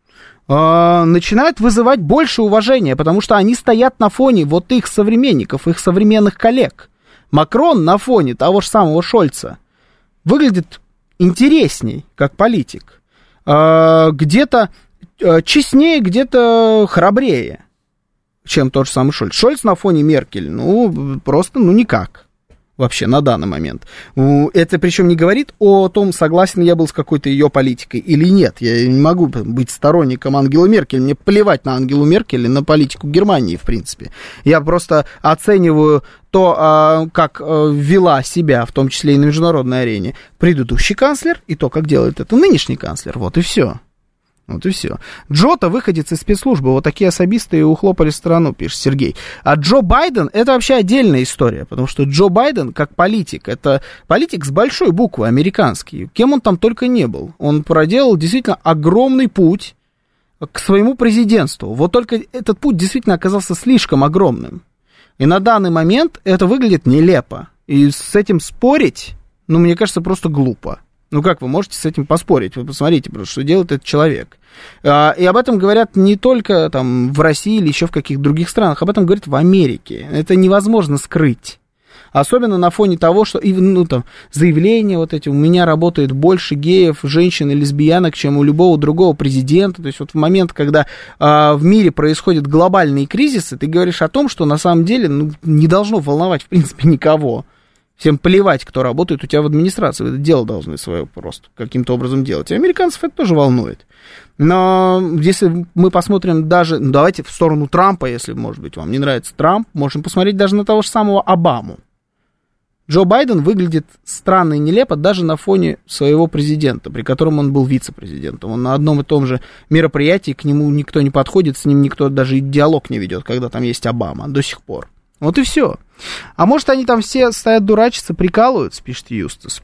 э, начинают вызывать больше уважения, потому что они стоят на фоне вот их современников, их современных коллег. Макрон на фоне того же самого Шольца выглядит интересней, как политик. Э, где-то э, честнее, где-то храбрее, чем тот же самый Шольц. Шольц на фоне Меркель, ну, просто, ну, никак. Вообще, на данный момент. Это причем не говорит о том, согласен я был с какой-то ее политикой или нет. Я не могу быть сторонником Ангелы Меркель. Мне плевать на Ангелу Меркель и на политику Германии, в принципе. Я просто оцениваю то, как вела себя, в том числе и на международной арене, предыдущий канцлер, и то, как делает это нынешний канцлер. Вот и все. Вот и все. Джо-то выходец из спецслужбы, вот такие особисты и ухлопали страну, пишет Сергей. А Джо Байден, это вообще отдельная история, потому что Джо Байден, как политик, это политик с большой буквы, американский. Кем он там только не был. Он проделал действительно огромный путь к своему президентству. Вот только этот путь действительно оказался слишком огромным. И на данный момент это выглядит нелепо. И с этим спорить, ну, мне кажется, просто глупо. Ну, как вы можете с этим поспорить? Вы посмотрите, просто, что делает этот человек. И об этом говорят не только там в России или еще в каких-то других странах, об этом говорят в Америке. Это невозможно скрыть. Особенно на фоне того, что ну, там, заявления вот эти, у меня работает больше геев, женщин и лесбиянок, чем у любого другого президента. То есть вот в момент, когда а, в мире происходят глобальные кризисы, ты говоришь о том, что на самом деле ну, не должно волновать в принципе никого. Всем плевать, кто работает у тебя в администрации. Вы это дело должны свое просто каким-то образом делать. И американцев это тоже волнует. Но если мы посмотрим даже, ну, давайте в сторону Трампа, если, может быть, вам не нравится Трамп, можем посмотреть даже на того же самого Обаму. Джо Байден выглядит странно и нелепо даже на фоне своего президента, при котором он был вице-президентом. Он на одном и том же мероприятии, к нему никто не подходит, с ним никто даже диалог не ведет, когда там есть Обама до сих пор. Вот и все. А может, они там все стоят дурачиться, прикалываются, пишет Юстас.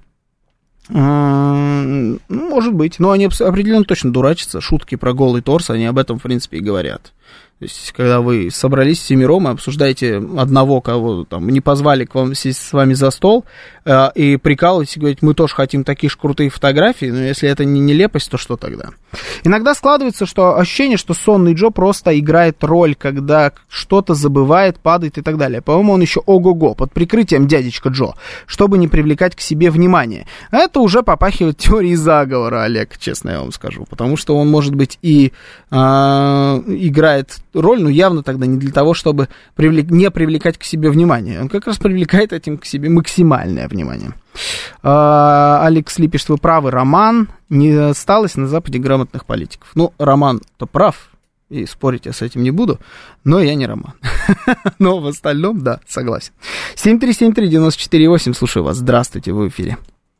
Ну, может быть. Но они определенно точно дурачатся. Шутки про голый торс, они об этом, в принципе, и говорят. То есть, когда вы собрались семером и обсуждаете одного, кого там не позвали к вам сесть с вами за стол, э, и прикалываетесь и говорите, мы тоже хотим такие же крутые фотографии, но если это не нелепость, то что тогда? Иногда складывается что ощущение, что сонный Джо просто играет роль, когда что-то забывает, падает и так далее. По-моему, он еще ого-го, под прикрытием дядечка Джо, чтобы не привлекать к себе внимание. Это уже попахивает теорией заговора, Олег, честно я вам скажу, потому что он, может быть, и э, играет роль, но явно тогда не для того, чтобы привлек... не привлекать к себе внимание. Он как раз привлекает этим к себе максимальное внимание. А, Алекс Ли пишет, вы правы, Роман, не осталось на Западе грамотных политиков. Ну, Роман-то прав, и спорить я с этим не буду, но я не Роман. Но в остальном, да, согласен. семь три семь три девять четыре восемь, слушаю вас. Здравствуйте, вы в эфире.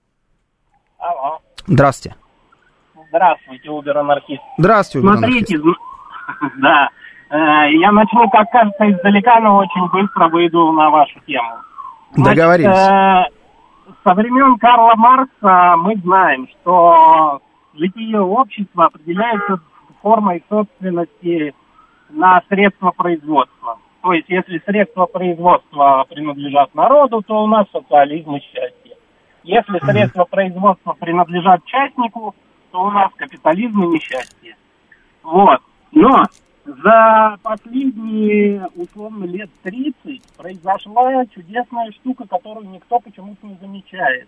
Алло. Здравствуйте. Здравствуйте, Убер-анархист. Здравствуйте, Убер-анархист. Смотрите, да. Я начну, как кажется, издалека, но очень быстро выйду на вашу тему. Договорились. Значит, э, со времен Карла Маркса мы знаем, что житие общества определяется формой собственности на средства производства. То есть, если средства производства принадлежат народу, то у нас социализм и счастье. Если средства производства принадлежат частнику, то у нас капитализм и несчастье. Вот. Но за последние, условно, лет тридцать произошла чудесная штука, которую никто почему-то не замечает.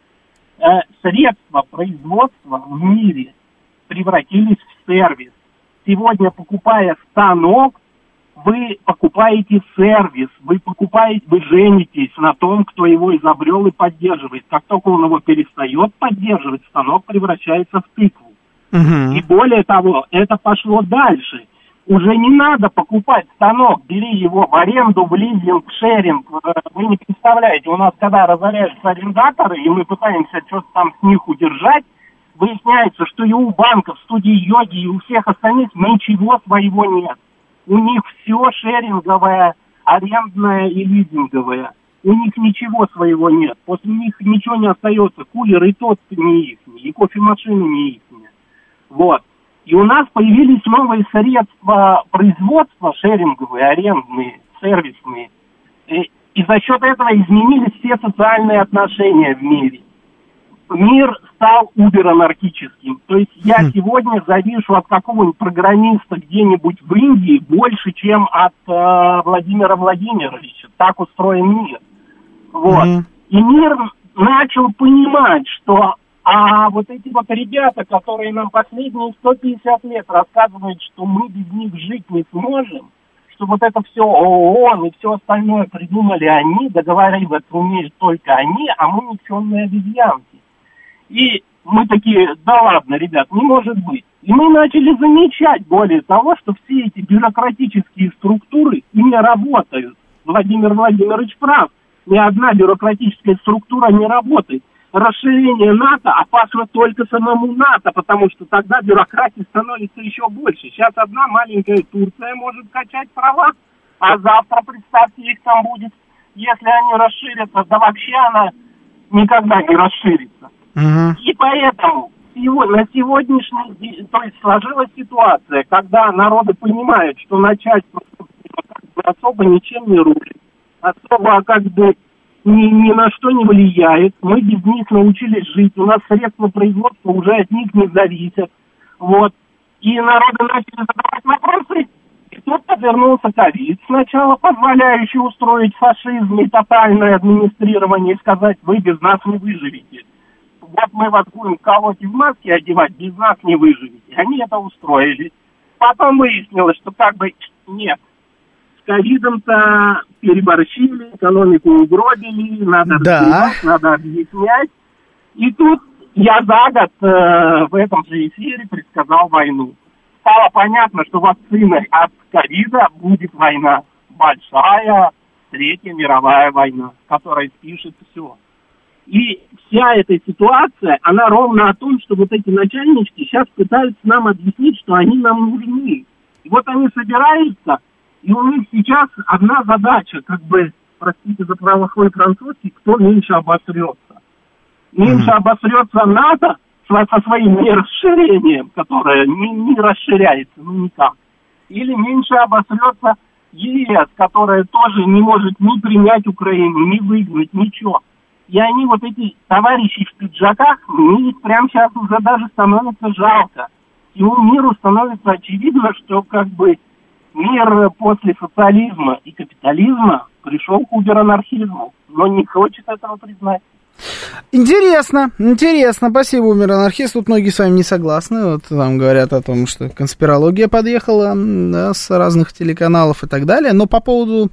Э, средства производства в мире превратились в сервис. Сегодня, покупая станок, вы покупаете сервис, вы покупаете, вы женитесь на том, кто его изобрел и поддерживает. Как только он его перестает поддерживать, станок превращается в тыкву. Uh-huh. И более того, это пошло дальше. Уже не надо покупать станок, бери его в аренду, в лизинг, в шеринг. Вы не представляете, у нас когда разоряются арендаторы, и мы пытаемся что-то там с них удержать, выясняется, что и у банков, студии йоги, и у всех остальных ничего своего нет. У них все шеринговое, арендное и лизинговое. У них ничего своего нет. После них ничего не остается. Кулер и тот не их, и кофемашины не их. Вот. И у нас появились новые средства производства, шеринговые, арендные, сервисные. И, и за счет этого изменились все социальные отношения в мире. Мир стал убер-анархическим. То есть я mm. сегодня завишу от какого-нибудь программиста где-нибудь в Индии больше, чем от э, Владимира Владимировича. Так устроен мир. Вот. Mm. И мир начал понимать, что а вот эти вот ребята, которые нам последние сто пятьдесят лет рассказывают, что мы без них жить не сможем, что вот это все ООН и все остальное придумали они, договариваться умеют только они, а мы никчемные обезьянки. И мы такие, да ладно, ребят, не может быть. И мы начали замечать, более того, что все эти бюрократические структуры не работают. Владимир Владимирович прав, ни одна бюрократическая структура не работает. Расширение НАТО опасно только самому НАТО, потому что тогда бюрократии становится еще больше. Сейчас одна маленькая Турция может качать права, а завтра, представьте, их там будет, если они расширятся, да вообще она никогда не расширится. Uh-huh. И поэтому на сегодняшний день, то есть сложилась ситуация, когда народы понимают, что начальство особо ничем не рулит, особо как бы ни, ни на что не влияет. Мы без них научились жить, у нас средства производства уже от них не зависят. Вот. И народы начали задавать вопросы, и тут подвернулся ковид сначала, позволяющий устроить фашизм и тотальное администрирование, и сказать, вы без нас не выживете. Вот мы вас будем колоть и в маски одевать, без нас не выживете. Они это устроили. Потом выяснилось, что как бы нет. С ковидом-то переборщили, экономику угробили, надо да. разбирать, надо объяснять. И тут я за год э, в этом же эфире предсказал войну. Стало понятно, что вакциной от ковида будет война. Большая, Третья мировая война, которая спишет все. И вся эта ситуация, она ровно о том, что вот эти начальнички сейчас пытаются нам объяснить, что они нам нужны. И вот они собираются, и у них сейчас одна задача, как бы, простите за плохой французский, кто меньше обосрется. Меньше mm-hmm. обосрется НАТО со своим нерасширением, которое не, не расширяется, ну никак. Или меньше обосрется ЕС, которая тоже не может ни принять Украину, ни выгнать, ничего. И они, вот эти товарищи в пиджаках, мне их прямо сейчас уже даже становится жалко. Всему миру становится очевидно, что как бы мир после социализма и капитализма пришел к убер-анархизму, но не хочет этого признать. Интересно, интересно, спасибо, умер-анархист. Тут многие с вами не согласны. Вот там говорят о том, что конспирология подъехала, да, с разных телеканалов и так далее. Но по поводу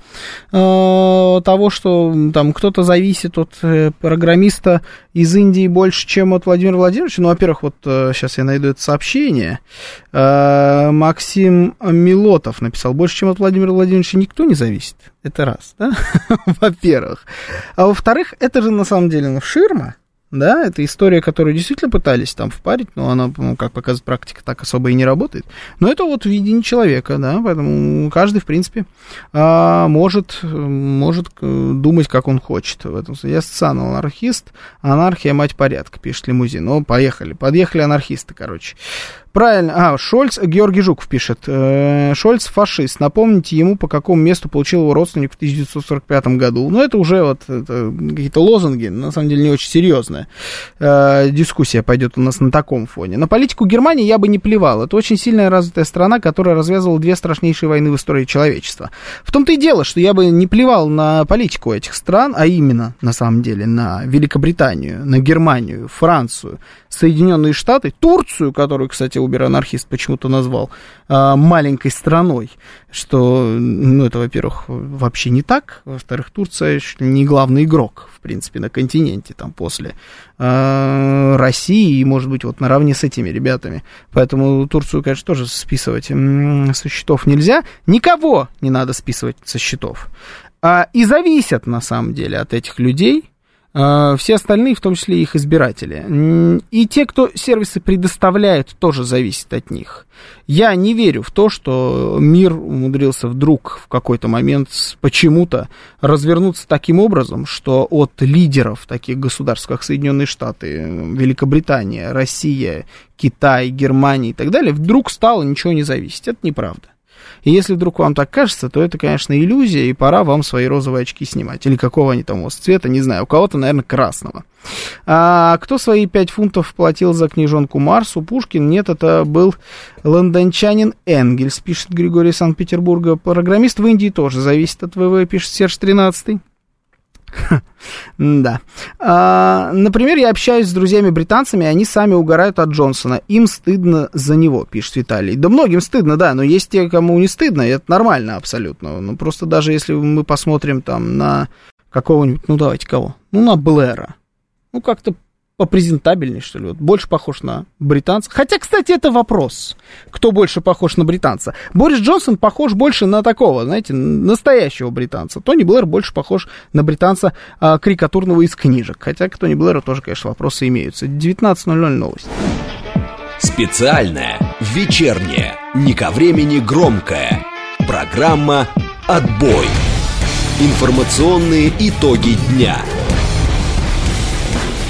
э, того, что там кто-то зависит от э, программиста из Индии больше, чем от Владимира Владимировича. Ну, во-первых, вот э, сейчас я найду это сообщение. Э, Максим Милотов написал: больше, чем от Владимира Владимировича никто не зависит. Это раз, да, во-первых. А во-вторых, это же на самом деле ширма, да, это история, которую действительно пытались там впарить, но она, ну, как показывает практика, так особо и не работает. Но это вот видение человека, да, поэтому каждый, в принципе, может, может думать, как он хочет в этом. Я социальный анархист, анархия, мать порядка, пишет Лимузин. Ну, поехали, подъехали анархисты, короче. Правильно. А, Шольц, Георгий Жуков пишет. Э, Шольц фашист. Напомните ему, по какому месту получил его родственник в тысяча девятьсот сорок пятом году. Ну, это уже вот это какие-то лозунги, на самом деле не очень серьезная э, дискуссия пойдет у нас на таком фоне. На политику Германии я бы не плевал. Это очень сильная развитая страна, которая развязывала две страшнейшие войны в истории человечества. В том-то и дело, что я бы не плевал на политику этих стран, а именно, на самом деле, на Великобританию, на Германию, Францию, Соединенные Штаты, Турцию, которую, кстати, убер-анархист почему-то назвал э, маленькой страной, что, ну, это, во-первых, вообще не так, во-вторых, Турция чуть ли не главный игрок, в принципе, на континенте, там, после э, России и, может быть, вот наравне с этими ребятами, поэтому Турцию, конечно, тоже списывать м- со счетов нельзя, никого не надо списывать со счетов, а, и зависят, на самом деле, от этих людей все остальные, в том числе их избиратели. И те, кто сервисы предоставляет, тоже зависит от них. Я не верю в то, что мир умудрился вдруг в какой-то момент почему-то развернуться таким образом, что от лидеров таких государств, как Соединенные Штаты, Великобритания, Россия, Китай, Германия и так далее, вдруг стало ничего не зависеть. Это неправда. И если вдруг вам так кажется, то это, конечно, иллюзия, и пора вам свои розовые очки снимать. Или какого они там у вас цвета, не знаю. У кого-то, наверное, красного. А кто свои пять фунтов платил за книжонку Марсу? Пушкин? Нет, это был лондончанин Энгельс, пишет Григорий из Санкт-Петербурга. Программист в Индии тоже зависит от ВВ, пишет Серж тринадцатый. Да. А, например, я общаюсь с друзьями-британцами, и они сами угорают от Джонсона. Им стыдно за него, пишет Виталий. Да многим стыдно, да, но есть те, кому не стыдно, и это нормально абсолютно. Ну, просто даже если мы посмотрим там на какого-нибудь, ну, давайте кого? Ну, на Блэра. Ну, как-то попрезентабельнее, что ли. Вот, больше похож на британца. Хотя, кстати, это вопрос. Кто больше похож на британца? Борис Джонсон похож больше на такого, знаете, настоящего британца. Тони Блэр больше похож на британца а, карикатурного из книжек. Хотя к Тони Блэру тоже, конечно, вопросы имеются. девятнадцать ноль ноль новости. Специальная, вечерняя, не ко времени громкая. Программа «Отбой». Информационные итоги дня.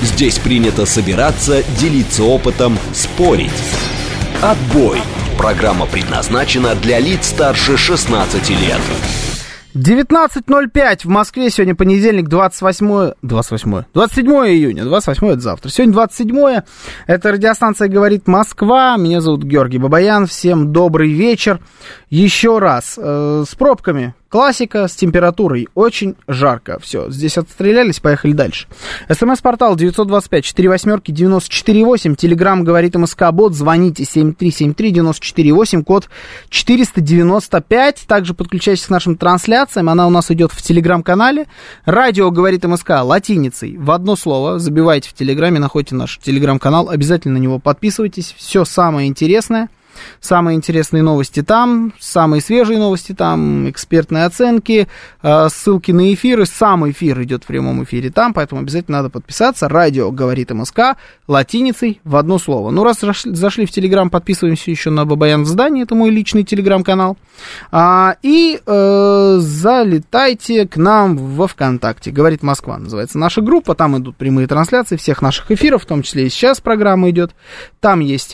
Здесь принято собираться, делиться опытом, спорить. Отбой. Программа предназначена для лиц старше шестнадцати лет. девятнадцать ноль пять в Москве, сегодня понедельник, двадцать восьмое, двадцать восьмое, двадцать седьмое июня, двадцать восьмое это завтра. Сегодня двадцать седьмое, это радиостанция «Говорит Москва», меня зовут Георгий Бабаян, всем добрый вечер. Еще раз, э, с пробками. Классика, с температурой, очень жарко. Все, здесь отстрелялись, поехали дальше. СМС-портал девять два пять четыре восемь девять четыре восемь. Телеграм «Говорит МСК-бот». Звоните семь три семь три девять четыре восемь, код четыреста девяносто пять. Также подключайтесь к нашим трансляциям. Она у нас идет в Телеграм-канале. Радио «Говорит МСК» латиницей в одно слово. Забивайте в Телеграме, находите наш Телеграм-канал. Обязательно на него подписывайтесь. Все самое интересное. Самые интересные новости там, самые свежие новости там, экспертные оценки, э, ссылки на эфиры. Сам эфир идет в прямом эфире там, поэтому обязательно надо подписаться. Радио «Говорит МСК» латиницей в одно слово. Ну, раз зашли в Телеграм, подписываемся еще на Бабаян в здании, это мой личный Телеграм-канал. А, и э, залетайте к нам во ВКонтакте. «Говорит Москва» называется наша группа, там идут прямые трансляции всех наших эфиров, в том числе и сейчас программа идет. Там есть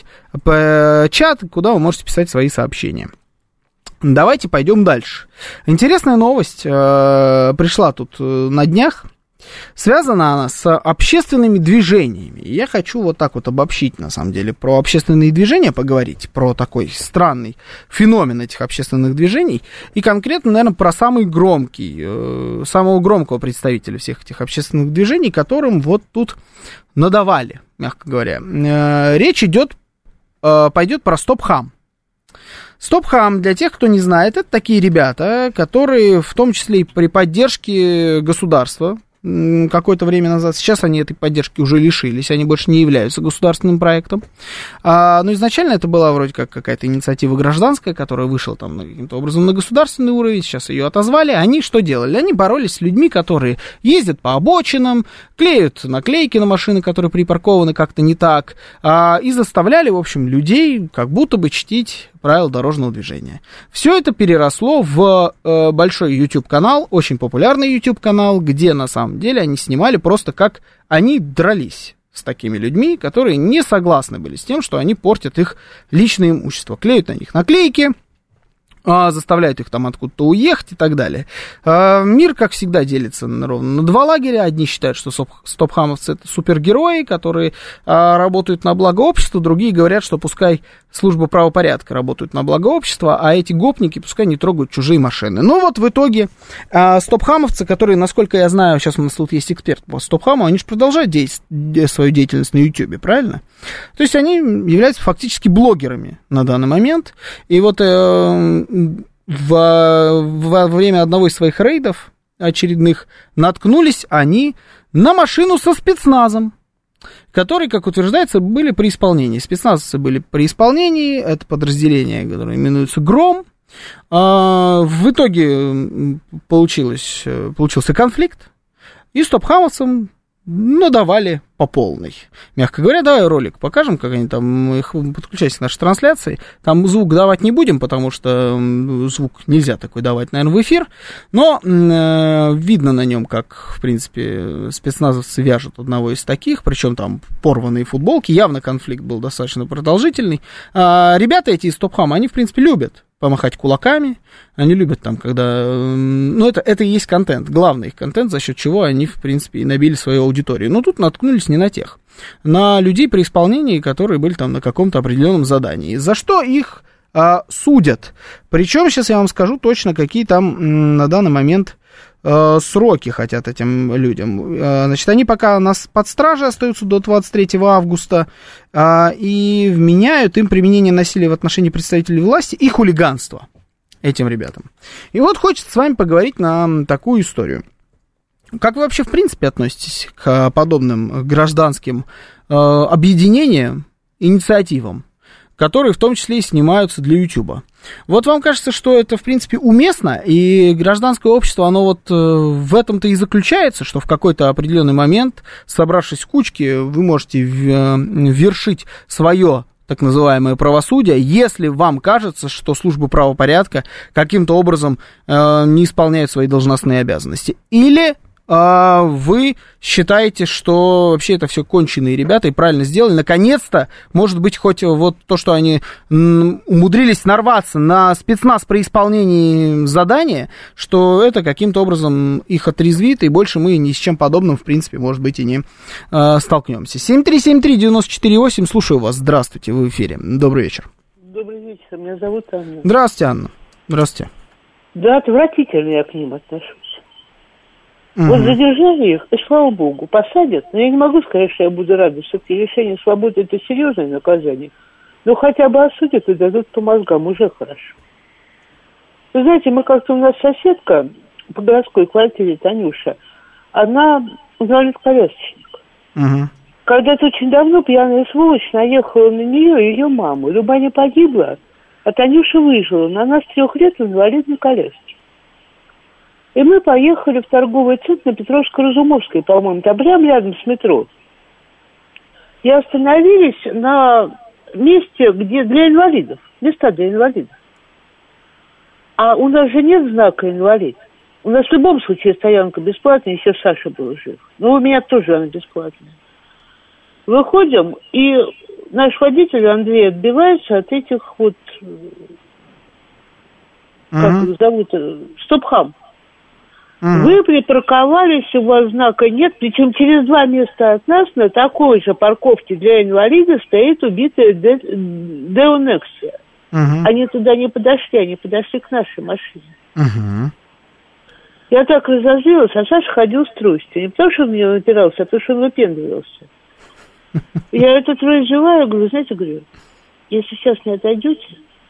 чат, куда вы можете писать свои сообщения. Давайте пойдем дальше. Интересная новость э, пришла тут э, на днях. Связана она с общественными движениями. Я хочу вот так вот обобщить, на самом деле, про общественные движения поговорить, про такой странный феномен этих общественных движений, и конкретно, наверное, про самый громкий, э, самого громкого представителя всех этих общественных движений, которым вот тут надавали, мягко говоря. Э, речь идет пойдет про Стоп-Хам. Стоп-Хам, для тех, кто не знает, это такие ребята, которые в том числе и при поддержке государства какое-то время назад, сейчас они этой поддержки уже лишились, они больше не являются государственным проектом. А, но изначально это была вроде как какая-то инициатива гражданская, которая вышла там каким-то образом на государственный уровень, сейчас ее отозвали. Они что делали? Они боролись с людьми, которые ездят по обочинам, клеют наклейки на машины, которые припаркованы как-то не так, а, и заставляли, в общем, людей как будто бы чтить правила дорожного движения. Все это переросло в э, большой YouTube-канал, очень популярный YouTube-канал, где на самом деле они снимали просто как они дрались с такими людьми, которые не согласны были с тем, что они портят их личное имущество, клеют на них наклейки, заставляют их там откуда-то уехать и так далее. Мир, как всегда, делится ровно на два лагеря. Одни считают, что стопхамовцы — это супергерои, которые работают на благо общества, другие говорят, что пускай служба правопорядка работают на благо общества, а эти гопники пускай не трогают чужие машины. Ну вот в итоге стопхамовцы, которые, насколько я знаю, сейчас у нас тут есть эксперт по стопхаму, они же продолжают де- свою деятельность на Ютьюбе, правильно? То есть они являются фактически блогерами на данный момент. И вот э, во, во время одного из своих рейдов очередных наткнулись они на машину со спецназом, которые, как утверждается, были при исполнении. Спецназовцы были при исполнении, это подразделение, которое именуется «Гром». А, в итоге получилось, получился конфликт, и стопхамовцам надавали по полной. Мягко говоря, давай ролик покажем, как они там, их подключайтесь к нашей трансляции. Там звук давать не будем, потому что звук нельзя такой давать, наверное, в эфир. Но э, видно на нем, как, в принципе, спецназовцы вяжут одного из таких, причем там порванные футболки. Явно конфликт был достаточно продолжительный. А ребята эти из Стоп-Хама, они, в принципе, любят помахать кулаками, они любят там, когда... Ну, это, это и есть контент, главный их контент, за счет чего они, в принципе, и набили свою аудиторию. Но тут наткнулись не на тех, на людей при исполнении, которые были там на каком-то определенном задании. За что их а, судят? Причем, сейчас я вам скажу точно, какие там м, на данный момент а, сроки хотят этим людям. А, значит, они пока у нас под стражей остаются до двадцать третьего августа, а, и вменяют им применение насилия в отношении представителей власти и хулиганство этим ребятам. И вот хочется с вами поговорить на такую историю. Как вы вообще, в принципе, относитесь к подобным гражданским э, объединениям, инициативам, которые в том числе и снимаются для Ютуба? Вот вам кажется, что это, в принципе, уместно, и гражданское общество, оно вот э, в этом-то и заключается, что в какой-то определенный момент, собравшись в кучки, вы можете в, э, вершить свое так называемое правосудие, если вам кажется, что служба правопорядка каким-то образом э, не исполняет свои должностные обязанности. Или а вы считаете, что вообще это все конченые ребята и правильно сделали. Наконец-то, может быть, хоть вот то, что они умудрились нарваться на спецназ при исполнении задания, что это каким-то образом их отрезвит, и больше мы ни с чем подобным, в принципе, может быть, и не э, столкнемся. семь три семь три девять четыре восемь, слушаю вас. Здравствуйте, вы в эфире. Добрый вечер. Добрый вечер, меня зовут Анна. Здравствуйте, Анна. Здравствуйте. Да, отвратительно я к ним отношусь. Mm-hmm. Вот задержали их, и слава богу, посадят. Но я не могу сказать, что я буду рада. Все-таки лишение свободы – это серьезное наказание. Но хотя бы осудят и дадут по мозгам, уже хорошо. Вы знаете, мы как-то, у нас соседка по городской квартире, Танюша, она инвалид-колясочник. Mm-hmm. Когда-то очень давно пьяная сволочь наехала на нее и ее маму. Люба не погибла, а Танюша выжила. Но она с трех лет в инвалидной коляске. И мы поехали в торговый центр на Петровско-Разумовской, по-моему, там прямо рядом с метро. И остановились на месте, где для инвалидов, места для инвалидов. А у нас же нет знака инвалид. У нас в любом случае стоянка бесплатная, еще Саша был жив. Но у меня тоже она бесплатная. Выходим, и наш водитель Андрей отбивается от этих вот, как их зовут, стоп-хам. Mm-hmm. Вы припарковались, у вас знака нет, причем через два места от нас на такой же парковке для инвалидов стоит убитая Део Нексия. Mm-hmm. Они туда не подошли, они подошли к нашей машине. Mm-hmm. Я так разозлилась, а Саша ходил с тростью. Не потому, что он меня напирался, а потому, что он выпендривался. Я этот разжеваю, говорю, знаете, говорю, если сейчас не отойдете,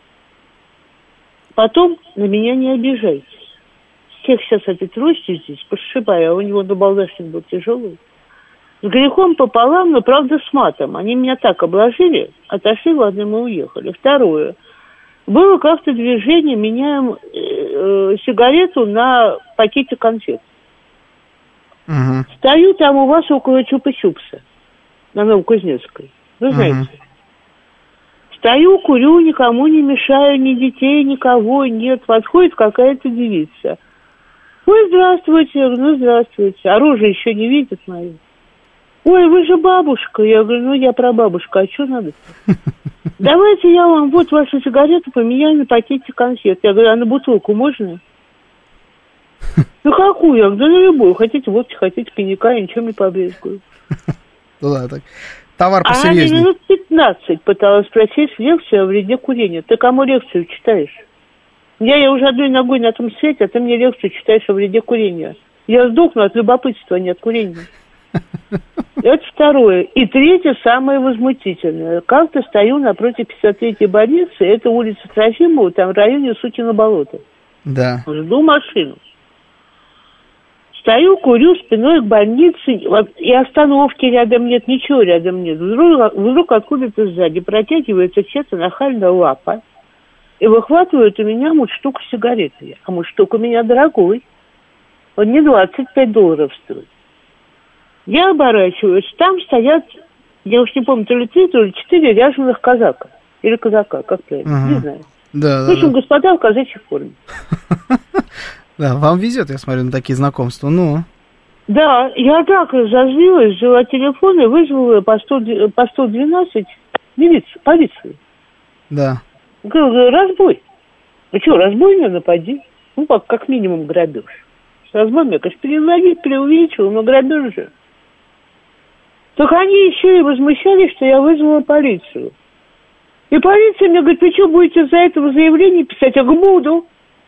потом на меня не обижайтесь. Всех сейчас эти трости здесь пошибаю, а у него набалдашник был тяжелый. С грехом пополам, но правда с матом. Они меня так обложили, отошли, ладно, мы уехали. Второе. Было как-то движение, меняем э, сигарету на пакете конфет. Uh-huh. Стою там у вас около Чупа-Чупса на Новокузнецкой. Вы знаете. Uh-huh. Стою, курю, никому не мешаю, ни детей, никого нет. Подходит какая-то девица. Ой, здравствуйте. Я говорю, ну, здравствуйте. Оружие еще не видит мое. Ой, вы же бабушка. Я говорю, ну, я прабабушка, а что надо-то? Давайте я вам вот вашу сигарету поменяю на пакете конфет. Я говорю, а на бутылку можно? Ну, какую? Я говорю, да на любую. Хотите водки, хотите коньяка, я ничего не побрезгую. Ну, да, так. Товар посерьезнее. Она минут пятнадцать пыталась прочесть лекцию о вреде курения. Ты кому лекцию читаешь? Я, я уже одной ногой на том свете, а ты мне лекцию читаешь о вреде курения. Я сдохну от любопытства, а не от курения. Это второе. И третье, самое возмутительное. Как-то стою напротив пятьдесят третьей больницы, это улица Трофимова, там в районе Сутино болото. Да. Жду машину. Стою, курю спиной к больнице, и остановки рядом нет, ничего рядом нет. Вдруг, вдруг откуда-то сзади протягивается чья-то нахальная лапа и выхватывает у меня мундштук сигареты. А мундштук у меня дорогой. Он не двадцать пять долларов стоит. Я оборачиваюсь, там стоят, я уж не помню, то ли три, то ли четыре ряженых казака. Или казака, как правильно, uh-huh. не знаю. Да, в общем, да, господа в казачьей форме. Да, вам везет, я смотрю, на такие знакомства, ну. Да, я так разозлилась, взяла телефон и вызвала по сто двенадцать милицию, полицию. Да. Говорю, разбой. Ну что, разбой мне напади? Ну, как, как минимум грабеж. С разбоем я, конечно, преувеличивала, но грабеж же. Так они еще и возмущались, что я вызвала полицию. И полиция мне говорит, вы что, будете за этого заявление писать? Я говорю, буду.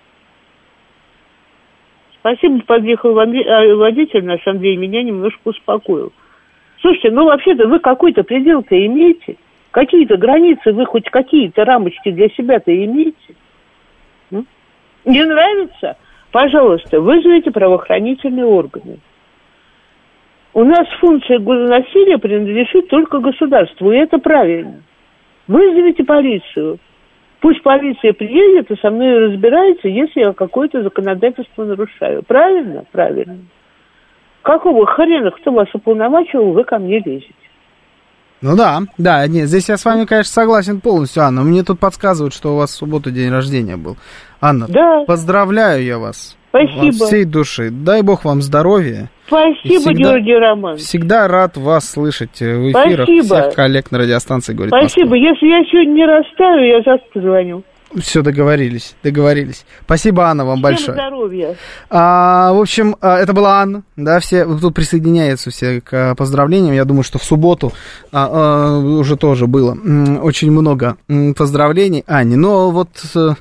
Спасибо, подъехал водитель наш Андрей, меня немножко успокоил. Слушайте, ну вообще-то вы какой-то предел-то имеете? Какие-то границы, вы хоть какие-то рамочки для себя-то имеете? М? Не нравится? Пожалуйста, вызовите правоохранительные органы. У нас функция насилия принадлежит только государству, и это правильно. Вызовите полицию. Пусть полиция приедет и со мной разбирается, если я какое-то законодательство нарушаю. Правильно? Правильно. Какого хрена, кто вас уполномочил, вы ко мне лезете? Ну да, да, нет, здесь я с вами, конечно, согласен полностью, Анна. Мне тут подсказывают, что у вас в субботу день рождения был. Анна, да. Поздравляю я вас. Спасибо. От всей души. Дай бог вам здоровья. Спасибо, всегда, Георгий Романович. Всегда рад вас слышать в эфирах. Спасибо. Всех коллег на радиостанции «Говорит Москва». Спасибо. Если я сегодня не расставлю, я завтра позвоню. Все, договорились, договорились. Спасибо, Анна, вам Всем большое. Здоровья. А, в общем, это была Анна, да, все тут присоединяются все к поздравлениям. Я думаю, что в субботу а, а, уже тоже было очень много поздравлений Ане. Но вот а,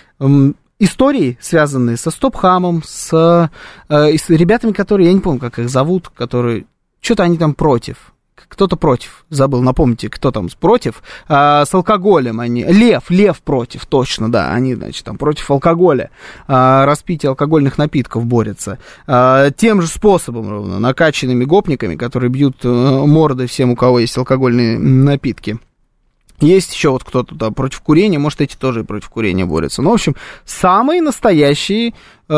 истории, связанные со Стопхамом, с, а, с ребятами, которые, я не помню, как их зовут, которые, что-то они там против. Кто-то против, забыл, напомните, кто там против, а, с алкоголем они, Лев, Лев против, точно, да, они, значит, там против алкоголя, а, распития алкогольных напитков борются, а, тем же способом, ровно, накачанными гопниками, которые бьют а, морды всем, у кого есть алкогольные напитки. Есть еще вот кто-то там против курения, может, эти тоже против курения борются. Ну, в общем, самые настоящие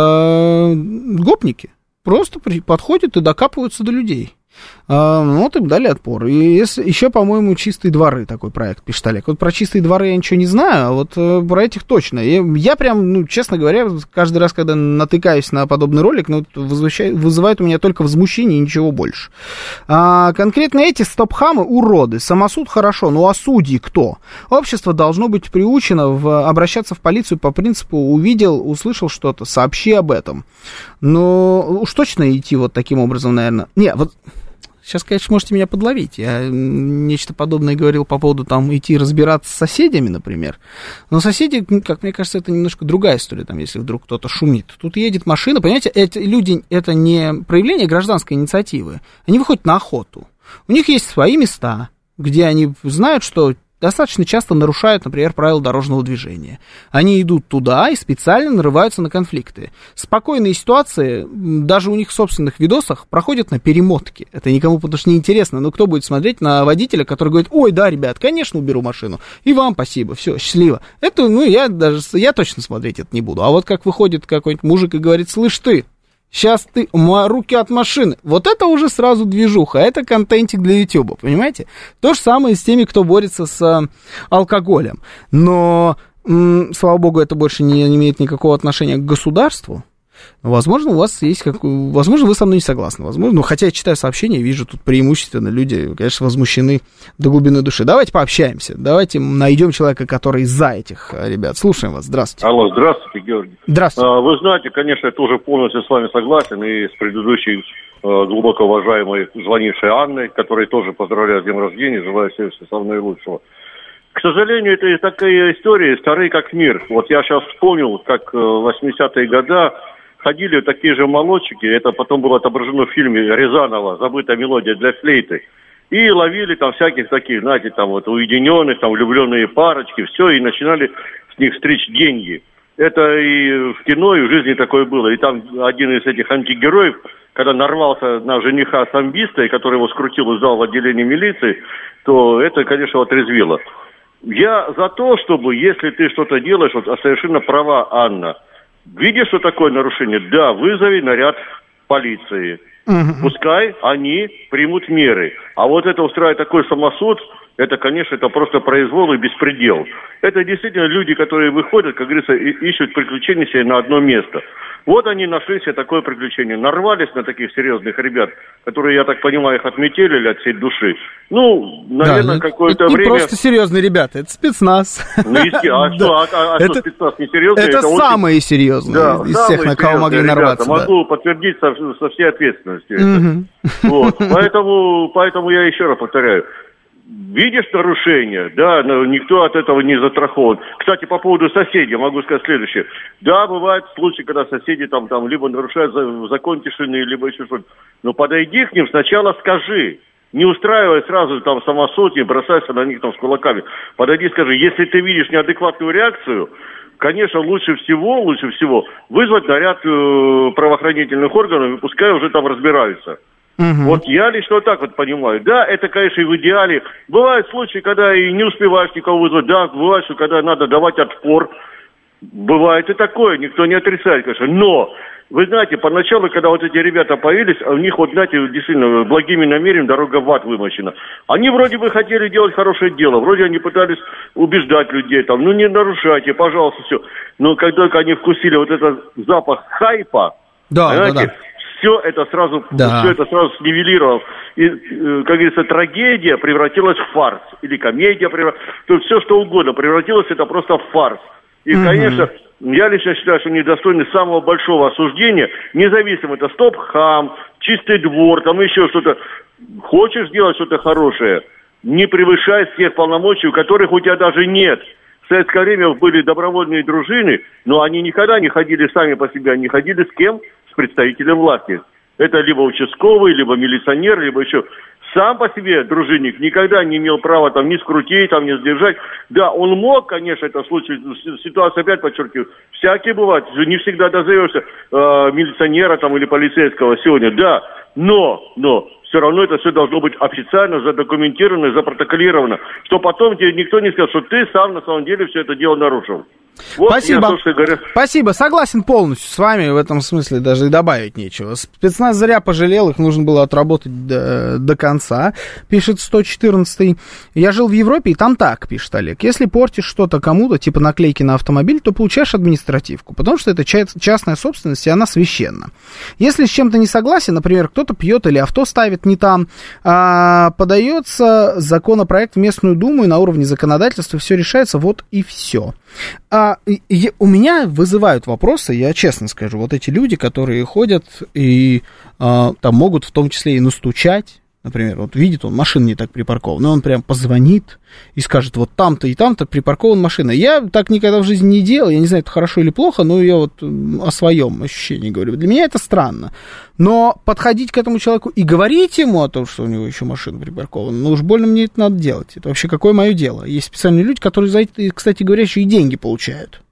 а, гопники просто при, подходят и докапываются до людей. А, вот им дали отпор. И если, еще, по-моему, «Чистые дворы» такой проект, пишет Олег. Вот про «Чистые дворы» я ничего не знаю, а вот э, про этих точно. Я, я прям, ну, честно говоря, каждый раз, когда натыкаюсь на подобный ролик, ну, вызывает у меня только возмущение и ничего больше. А, конкретно эти стопхамы уроды. Самосуд хорошо, ну а судьи кто? Общество должно быть приучено в, обращаться в полицию по принципу увидел, услышал что-то, сообщи об этом. Но уж точно идти вот таким образом, наверное. Не, вот... Сейчас, конечно, можете меня подловить. Я нечто подобное говорил по поводу там идти разбираться с соседями, например. Но соседи, как мне кажется, это немножко другая история, там, если вдруг кто-то шумит. Тут едет машина, понимаете, эти люди, это не проявление гражданской инициативы. Они выходят на охоту. У них есть свои места, где они знают, что достаточно часто нарушают, например, правила дорожного движения. Они идут туда и специально нарываются на конфликты. Спокойные ситуации, даже у них в собственных видосах, проходят на перемотке. Это никому потому что не интересно. Но кто будет смотреть на водителя, который говорит: ой, да, ребят, конечно, уберу машину. И вам спасибо, все, счастливо. Это, ну, я даже, я точно смотреть это не буду. А вот как выходит какой-нибудь мужик и говорит: слышь ты, сейчас ты, руки от машины. Вот это уже сразу движуха, это контентик для ютуба, понимаете? То же самое с теми, кто борется с а, алкоголем. Но, м, слава богу, это больше не, не имеет никакого отношения к государству. Возможно, у вас есть как... Возможно, вы со мной не согласны. Возможно, ну, хотя я читаю сообщения, вижу, тут преимущественно люди, конечно, возмущены до глубины души. Давайте пообщаемся. Давайте найдем человека, который за этих ребят. Слушаем вас. Здравствуйте. Алло, здравствуйте, Георгий. Здравствуйте. А, вы знаете, конечно, я тоже полностью с вами согласен. И с предыдущей глубоко уважаемой звонившей Анной, которой тоже поздравляю с днем рождения, желаю всего самого наилучшего. К сожалению, это такая история, старый как мир. Вот я сейчас вспомнил, как в восьмидесятые годы ходили такие же молодчики, это потом было отображено в фильме Рязанова «Забытая мелодия для флейты», и ловили там всяких таких, знаете, там вот уединенных, там влюбленные парочки, все, и начинали с них стричь деньги. Это и в кино, и в жизни такое было. И там один из этих антигероев, когда нарвался на жениха самбиста, и который его скрутил и сдал в отделение милиции, то это, конечно, отрезвило. Я за то, чтобы, если ты что-то делаешь, вот совершенно права Анна, видишь, что такое нарушение? Да, вызови наряд полиции. Угу. Пускай они примут меры. А вот это устраивать такой самосуд, это, конечно, это просто произвол и беспредел. Это действительно люди, которые выходят, как говорится, и ищут приключения себе на одно место. Вот они нашли себе такое приключение. Нарвались на таких серьезных ребят, которые, я так понимаю, их отметили от всей души. Ну, наверное, да, какое-то это время... Не просто серьезные ребята, это спецназ. Ну, а да. что, а, а это, что спецназ не серьезный? Это, это самые очень... серьезные да, из всех, на кого могли нарваться. Да. Могу подтвердить со, со всей ответственностью. Mm-hmm. Вот. Поэтому, поэтому я еще раз повторяю. Видишь нарушение, да, но никто от этого не застрахован. Кстати, по поводу соседей могу сказать следующее. Да, бывают случаи, когда соседи там, там либо нарушают закон тишины, либо еще что-то. Но подойди к ним, сначала скажи. Не устраивай сразу там самосуд, не бросайся на них там с кулаками. Подойди и скажи, если ты видишь неадекватную реакцию, конечно, лучше всего, лучше всего вызвать наряд э, правоохранительных органов, и пускай уже там разбираются. Угу. Вот я лично вот так вот понимаю. Да, это, конечно, и в идеале. Бывают случаи, когда и не успеваешь никого вызвать. Да, бывает, что когда надо давать отпор. Бывает и такое, никто не отрицает, конечно. Но, вы знаете, поначалу, когда вот эти ребята появились, у них, вот, знаете, действительно, благими намерениями дорога в ад вымощена. Они вроде бы хотели делать хорошее дело, вроде они пытались убеждать людей, там, ну не нарушайте, пожалуйста, все. Но когда только они вкусили вот этот запах хайпа, да, знаете, да, да. все это сразу, да. все это сразу снивелировал. И, как говорится, трагедия превратилась в фарс. Или комедия превратилась... То есть все, что угодно превратилось это просто в фарс. И, mm-hmm. конечно, я лично считаю, что они достойны самого большого осуждения. Независимо, это стоп-хам, чистый двор, там еще что-то. Хочешь сделать что-то хорошее, не превышай тех полномочий, у которых у тебя даже нет. В советское время были добровольные дружины, но они никогда не ходили сами по себе, они ходили с кем? С представителем власти. Это либо участковый, либо милиционер, либо еще... Сам по себе дружинник никогда не имел права там ни скрутить, там ни сдержать. Да, он мог, конечно, это случай, ситуация, опять подчеркиваю, всякие бывают, не всегда дозовешься э, милиционера там или полицейского сегодня, да, но, но, все равно это все должно быть официально задокументировано, запротоколировано, что потом тебе никто не скажет, что ты сам на самом деле все это дело нарушил. Вот Спасибо. Я, то, говорю... Спасибо, согласен полностью с вами, в этом смысле даже и добавить нечего. Спецназ зря пожалел, их нужно было отработать до, до конца, пишет сто четырнадцатый. Я жил в Европе, и там так, пишет Олег. Если портишь что-то кому-то, типа наклейки на автомобиль, то получаешь административку, потому что это частная собственность, и она священна. Если с чем-то не согласен, например, кто-то пьет или авто ставит не там, а, подается законопроект в местную думу, и на уровне законодательства все решается, вот и все. А, и, и, у меня вызывают вопросы, я честно скажу, вот эти люди, которые ходят и а, там могут в том числе и настучать, например, вот видит он, машина не так припаркована, и он прям позвонит и скажет, вот там-то и там-то припаркована машина. Я так никогда в жизни не делал, я не знаю, это хорошо или плохо, но я вот о своем ощущении говорю. Для меня это странно. Но подходить к этому человеку и говорить ему о том, что у него еще машина припаркована, ну уж больно мне это надо делать. Это вообще какое мое дело? Есть специальные люди, которые за это, кстати говоря, еще и деньги получают.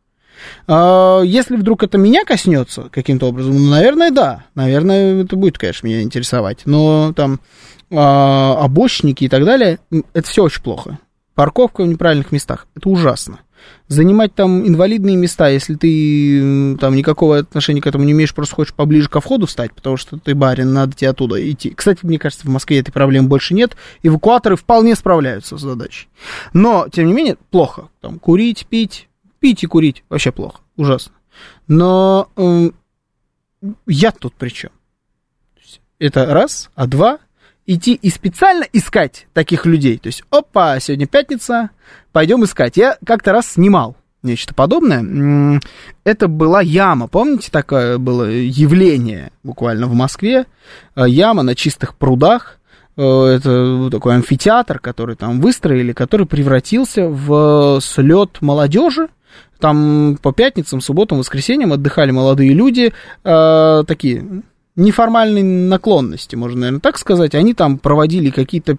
Если вдруг это меня коснется каким-то образом, ну, наверное, да. Наверное, это будет, конечно, меня интересовать. Но там обочники и так далее, это все очень плохо. Парковка в неправильных местах, это ужасно. Занимать там инвалидные места, если ты там никакого отношения к этому не имеешь, просто хочешь поближе ко входу встать, потому что ты барин, надо тебе оттуда идти. Кстати, мне кажется, в Москве этой проблемы больше нет, эвакуаторы вполне справляются с задачей. Но, тем не менее, плохо. Там курить, пить, пить и курить вообще плохо, ужасно. Но э, я тут при чем? Это раз, а два... идти и специально искать таких людей. То есть, опа, сегодня пятница, пойдем искать. Я как-то раз снимал нечто подобное. Это была яма. Помните, такое было явление буквально в Москве? Яма на чистых прудах. Это такой амфитеатр, который там выстроили, который превратился в слет молодежи. Там по пятницам, субботам, воскресеньям отдыхали молодые люди, э, такие... неформальной наклонности, можно, наверное, так сказать. Они там проводили какие-то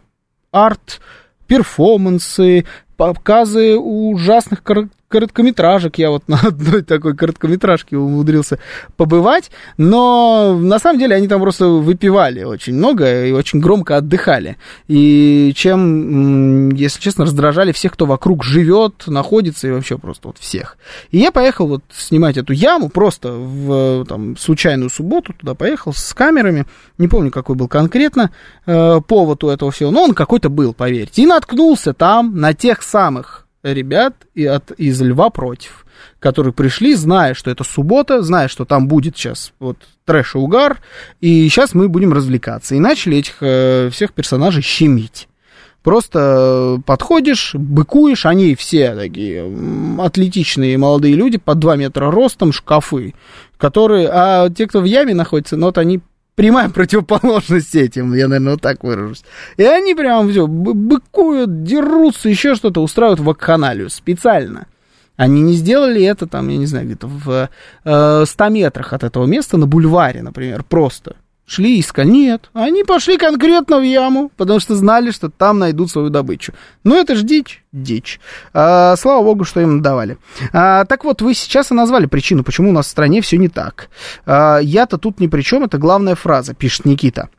арт-перформансы, показы ужасных короткометражек. Я вот на одной такой короткометражке умудрился побывать. Но на самом деле они там просто выпивали очень много и очень громко отдыхали. И чем, если честно, раздражали всех, кто вокруг живет, находится и вообще просто вот всех. И я поехал вот снимать эту яму просто в там, случайную субботу. Туда поехал с камерами. Не помню, какой был конкретно э, повод у этого всего. Но он какой-то был, поверьте. И наткнулся там на тех самых ребят и от, из «Льва против», которые пришли, зная, что это суббота, зная, что там будет сейчас вот трэш и угар, и сейчас мы будем развлекаться. И начали этих э, всех персонажей щемить. Просто подходишь, быкуешь, они все такие атлетичные молодые люди, по два метра ростом, шкафы, которые, а те, кто в яме находится, ну вот они прямая противоположность этим, я, наверное, вот так выражусь. И они прям все быкуют, дерутся, еще что-то, устраивают вакханалию специально. Они не сделали это, там, я не знаю, где-то в э, ста метрах от этого места, на бульваре, например, просто. Шли, искали. Нет, они пошли конкретно в яму, потому что знали, что там найдут свою добычу. Ну, это ж дичь, дичь. А, слава богу, что им надавали. А, так вот, вы сейчас и назвали причину, почему у нас в стране все не так. А, я-то тут ни при чем, это главная фраза, пишет Никита.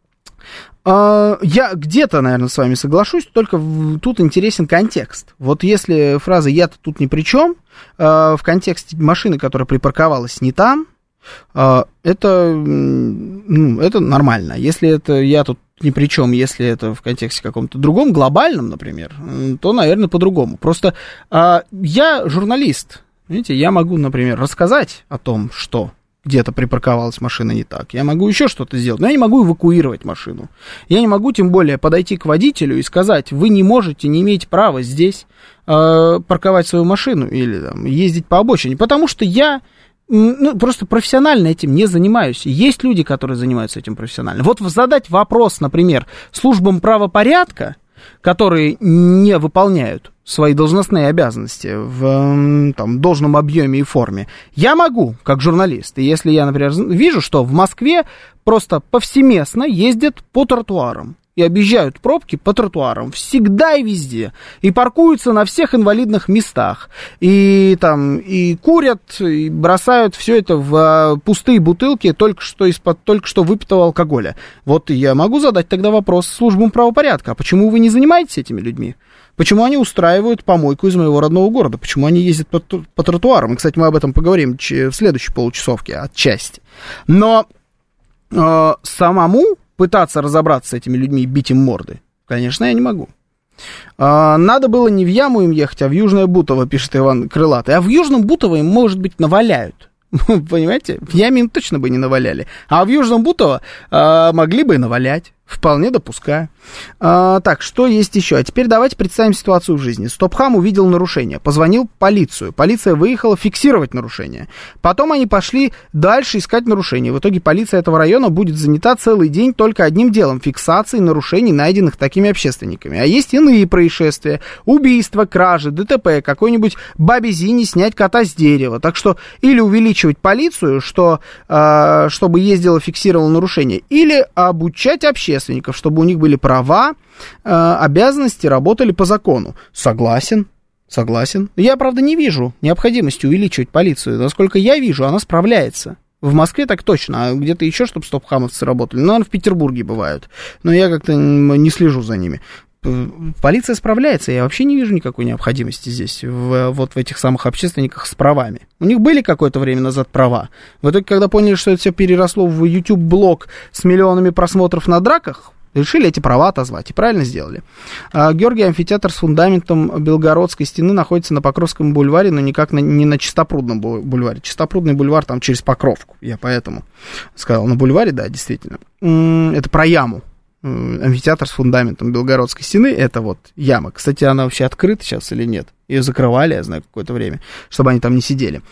А, я где-то, наверное, с вами соглашусь, только в, тут интересен контекст. Вот если фраза «я-то тут ни при чем», а, в контексте машины, которая припарковалась не там, это, ну, это нормально. Если это я тут ни при чем, если это в контексте каком-то другом, глобальном, например, то, наверное, по-другому. Просто а, я журналист, видите, я могу, например, рассказать о том, что где-то припарковалась машина не так, я могу еще что-то сделать, но я не могу эвакуировать машину. Я не могу, тем более, подойти к водителю и сказать, вы не можете, не имеете права здесь э, парковать свою машину или там, ездить по обочине, потому что я ну, просто профессионально этим не занимаюсь. Есть люди, которые занимаются этим профессионально. Вот задать вопрос, например, службам правопорядка, которые не выполняют свои должностные обязанности в там, должном объеме и форме, я могу, как журналист. И если я, например, вижу, что в Москве просто повсеместно ездят по тротуарам и объезжают пробки по тротуарам всегда и везде, и паркуются на всех инвалидных местах, и там и курят, и бросают все это в пустые бутылки только что из-под только что выпитого алкоголя. Вот я могу задать тогда вопрос службам правопорядка, а почему вы не занимаетесь этими людьми? Почему они устраивают помойку из моего родного города? Почему они ездят по, по тротуарам? И, кстати, мы об этом поговорим в следующей получасовке отчасти. Но э, самому пытаться разобраться с этими людьми и бить им морды, конечно, я не могу. Э, надо было не в Яму им ехать, а в Южное Бутово, пишет Иван Крылатый. А в Южном Бутово им, может быть, наваляют. Понимаете? В Яме им точно бы не наваляли. А в Южном Бутово э, могли бы и навалять. Вполне допускаю. А, так, что есть еще? А теперь давайте представим ситуацию в жизни. Стопхам увидел нарушение, позвонил в полицию. Полиция выехала фиксировать нарушение. Потом они пошли дальше искать нарушение. В итоге полиция этого района будет занята целый день только одним делом — фиксацией нарушений, найденных такими общественниками. А есть иные происшествия. Убийства, кражи, ДТП, какой-нибудь бабе Зине снять кота с дерева. Так что или увеличивать полицию, что, э, чтобы ездила, фиксировала нарушение, или обучать общественников, чтобы у них были права, э, обязанности, работали по закону. Согласен, согласен. Я, правда, не вижу необходимости увеличивать полицию. Насколько я вижу, она справляется. В Москве так точно, а где-то еще, чтобы стопхамовцы работали. Ну, наверное, в Петербурге бывают. Но я как-то не слежу за ними. Полиция справляется, я вообще не вижу никакой необходимости здесь, в, вот в этих самых общественниках с правами. У них были какое-то время назад права. В итоге, когда поняли, что это все переросло в YouTube-блог с миллионами просмотров на драках, решили эти права отозвать, и правильно сделали. А, Георгий, амфитеатр с фундаментом Белгородской стены находится на Покровском бульваре, но никак на, не на Чистопрудном бульваре. Чистопрудный бульвар там через Покровку, я поэтому сказал. На бульваре, да, действительно. Это про яму. Амфитеатр с фундаментом Белгородской стены, это вот яма. Кстати, она вообще открыта сейчас или нет? Ее закрывали, я знаю, какое-то время, чтобы они там не сидели.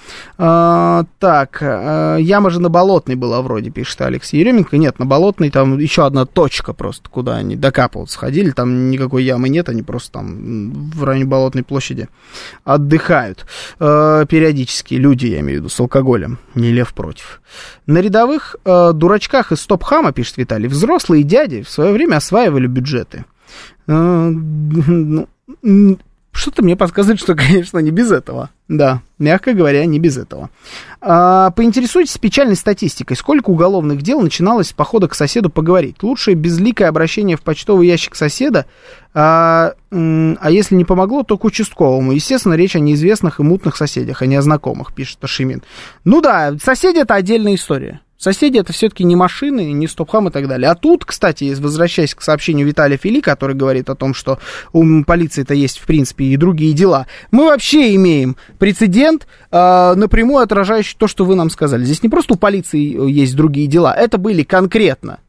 А, так, а, яма же на Болотной была вроде, пишет Алексей Еременко. Нет, на Болотной там еще одна точка просто, куда они докапываться ходили. Там никакой ямы нет, они просто там в районе Болотной площади отдыхают. А, периодически люди, я имею в виду, с алкоголем. Не лев против. На рядовых а, дурачках из Стопхама, пишет Виталий, взрослые дяди в свое время осваивали бюджеты. А, ну... Что-то мне подсказывает, что, конечно, не без этого. Да, мягко говоря, не без этого. А, поинтересуйтесь печальной статистикой. Сколько уголовных дел начиналось с похода к соседу поговорить? Лучшее безликое обращение в почтовый ящик соседа, а, а если не помогло, то к участковому. Естественно, речь о неизвестных и мутных соседях, а не о знакомых, пишет Ашимин. Ну да, соседи — это отдельная история. Соседи — это все-таки не машины, не Стопхам и так далее. А тут, кстати, возвращаясь к сообщению Виталия Фили, который говорит о том, что у полиции-то есть, в принципе, и другие дела, мы вообще имеем прецедент, э, напрямую отражающий то, что вы нам сказали. Здесь не просто у полиции есть другие дела, это были конкретно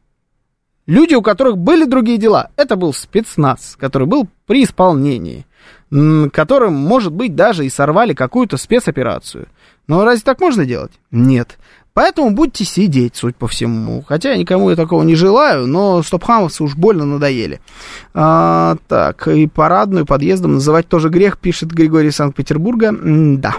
люди, у которых были другие дела. Это был спецназ, который был при исполнении, которым, может быть, даже и сорвали какую-то спецоперацию. Но разве так можно делать? Нет. Поэтому будете сидеть, суть по всему. Хотя я никому я такого не желаю, но стопхамовцы уж больно надоели. А, так, и парадную подъездом называть тоже грех, пишет Григорий из Санкт-Петербурга. М-да,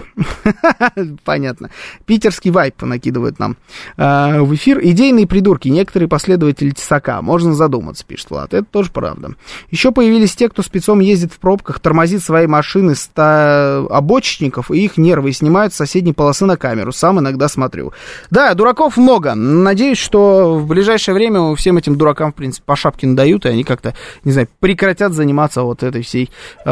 понятно. Питерский вайп накидывают нам а, в эфир. Идейные придурки, некоторые последователи Тесака. Можно задуматься, пишет Влад. Это тоже правда. Еще появились те, кто спецом ездит в пробках, тормозит свои машины ста обочечников, и их нервы снимают с соседней полосы на камеру. Сам иногда смотрю. Да, дураков много. Надеюсь, что в ближайшее время всем этим дуракам, в принципе, по шапке надают, и они как-то, не знаю, прекратят заниматься вот этой всей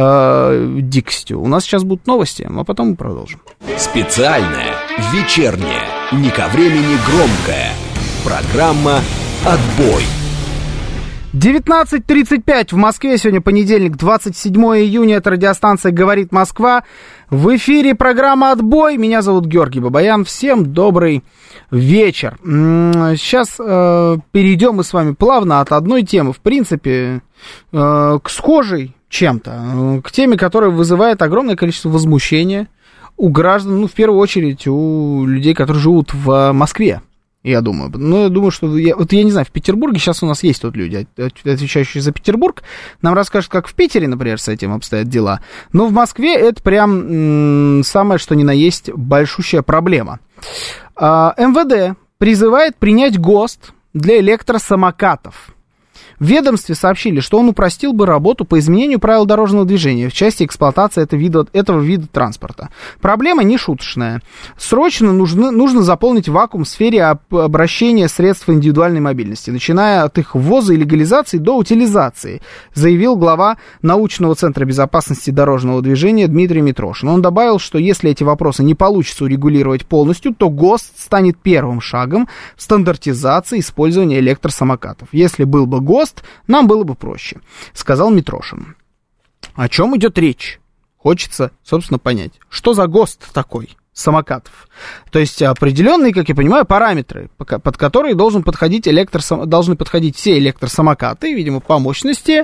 э, дикостью. У нас сейчас будут новости, а потом мы продолжим. Специальная, вечерняя, не ко времени громкая. Программа «Отбой». девятнадцать тридцать пять в Москве. Сегодня понедельник, двадцать седьмое июня. Это радиостанция «Говорит Москва». В эфире программа «Отбой». Меня зовут Георгий Бабаян. Всем добрый вечер. Сейчас э, перейдем мы с вами плавно от одной темы, в принципе, э, к схожей чем-то, к теме, которая вызывает огромное количество возмущения у граждан, ну, в первую очередь, у людей, которые живут в Москве. Я думаю. Ну, я думаю, что... Я, вот я не знаю, в Петербурге сейчас у нас есть тут люди, отвечающие за Петербург. Нам расскажут, как в Питере, например, с этим обстоят дела. Но в Москве это прям м- самое, что ни на есть, большущая проблема. А, эм вэ дэ призывает принять ГОСТ для электросамокатов. В ведомстве сообщили, что он упростил бы работу по изменению правил дорожного движения в части эксплуатации этого вида, этого вида транспорта. Проблема не шуточная. Срочно нужно, нужно заполнить вакуум в сфере обращения средств индивидуальной мобильности, начиная от их ввоза и легализации до утилизации, заявил глава научного центра безопасности дорожного движения Дмитрий Митрошин. Он добавил, что если эти вопросы не получится урегулировать полностью, то ГОСТ станет первым шагом в стандартизации использования электросамокатов. Если был бы ГОСТ, нам было бы проще, сказал Митрошин. О чем идет речь? Хочется, собственно, понять. Что за ГОСТ такой самокатов? То есть определенные, как я понимаю, параметры, под которые должен подходить электросам... должны подходить все электросамокаты, видимо, по мощности,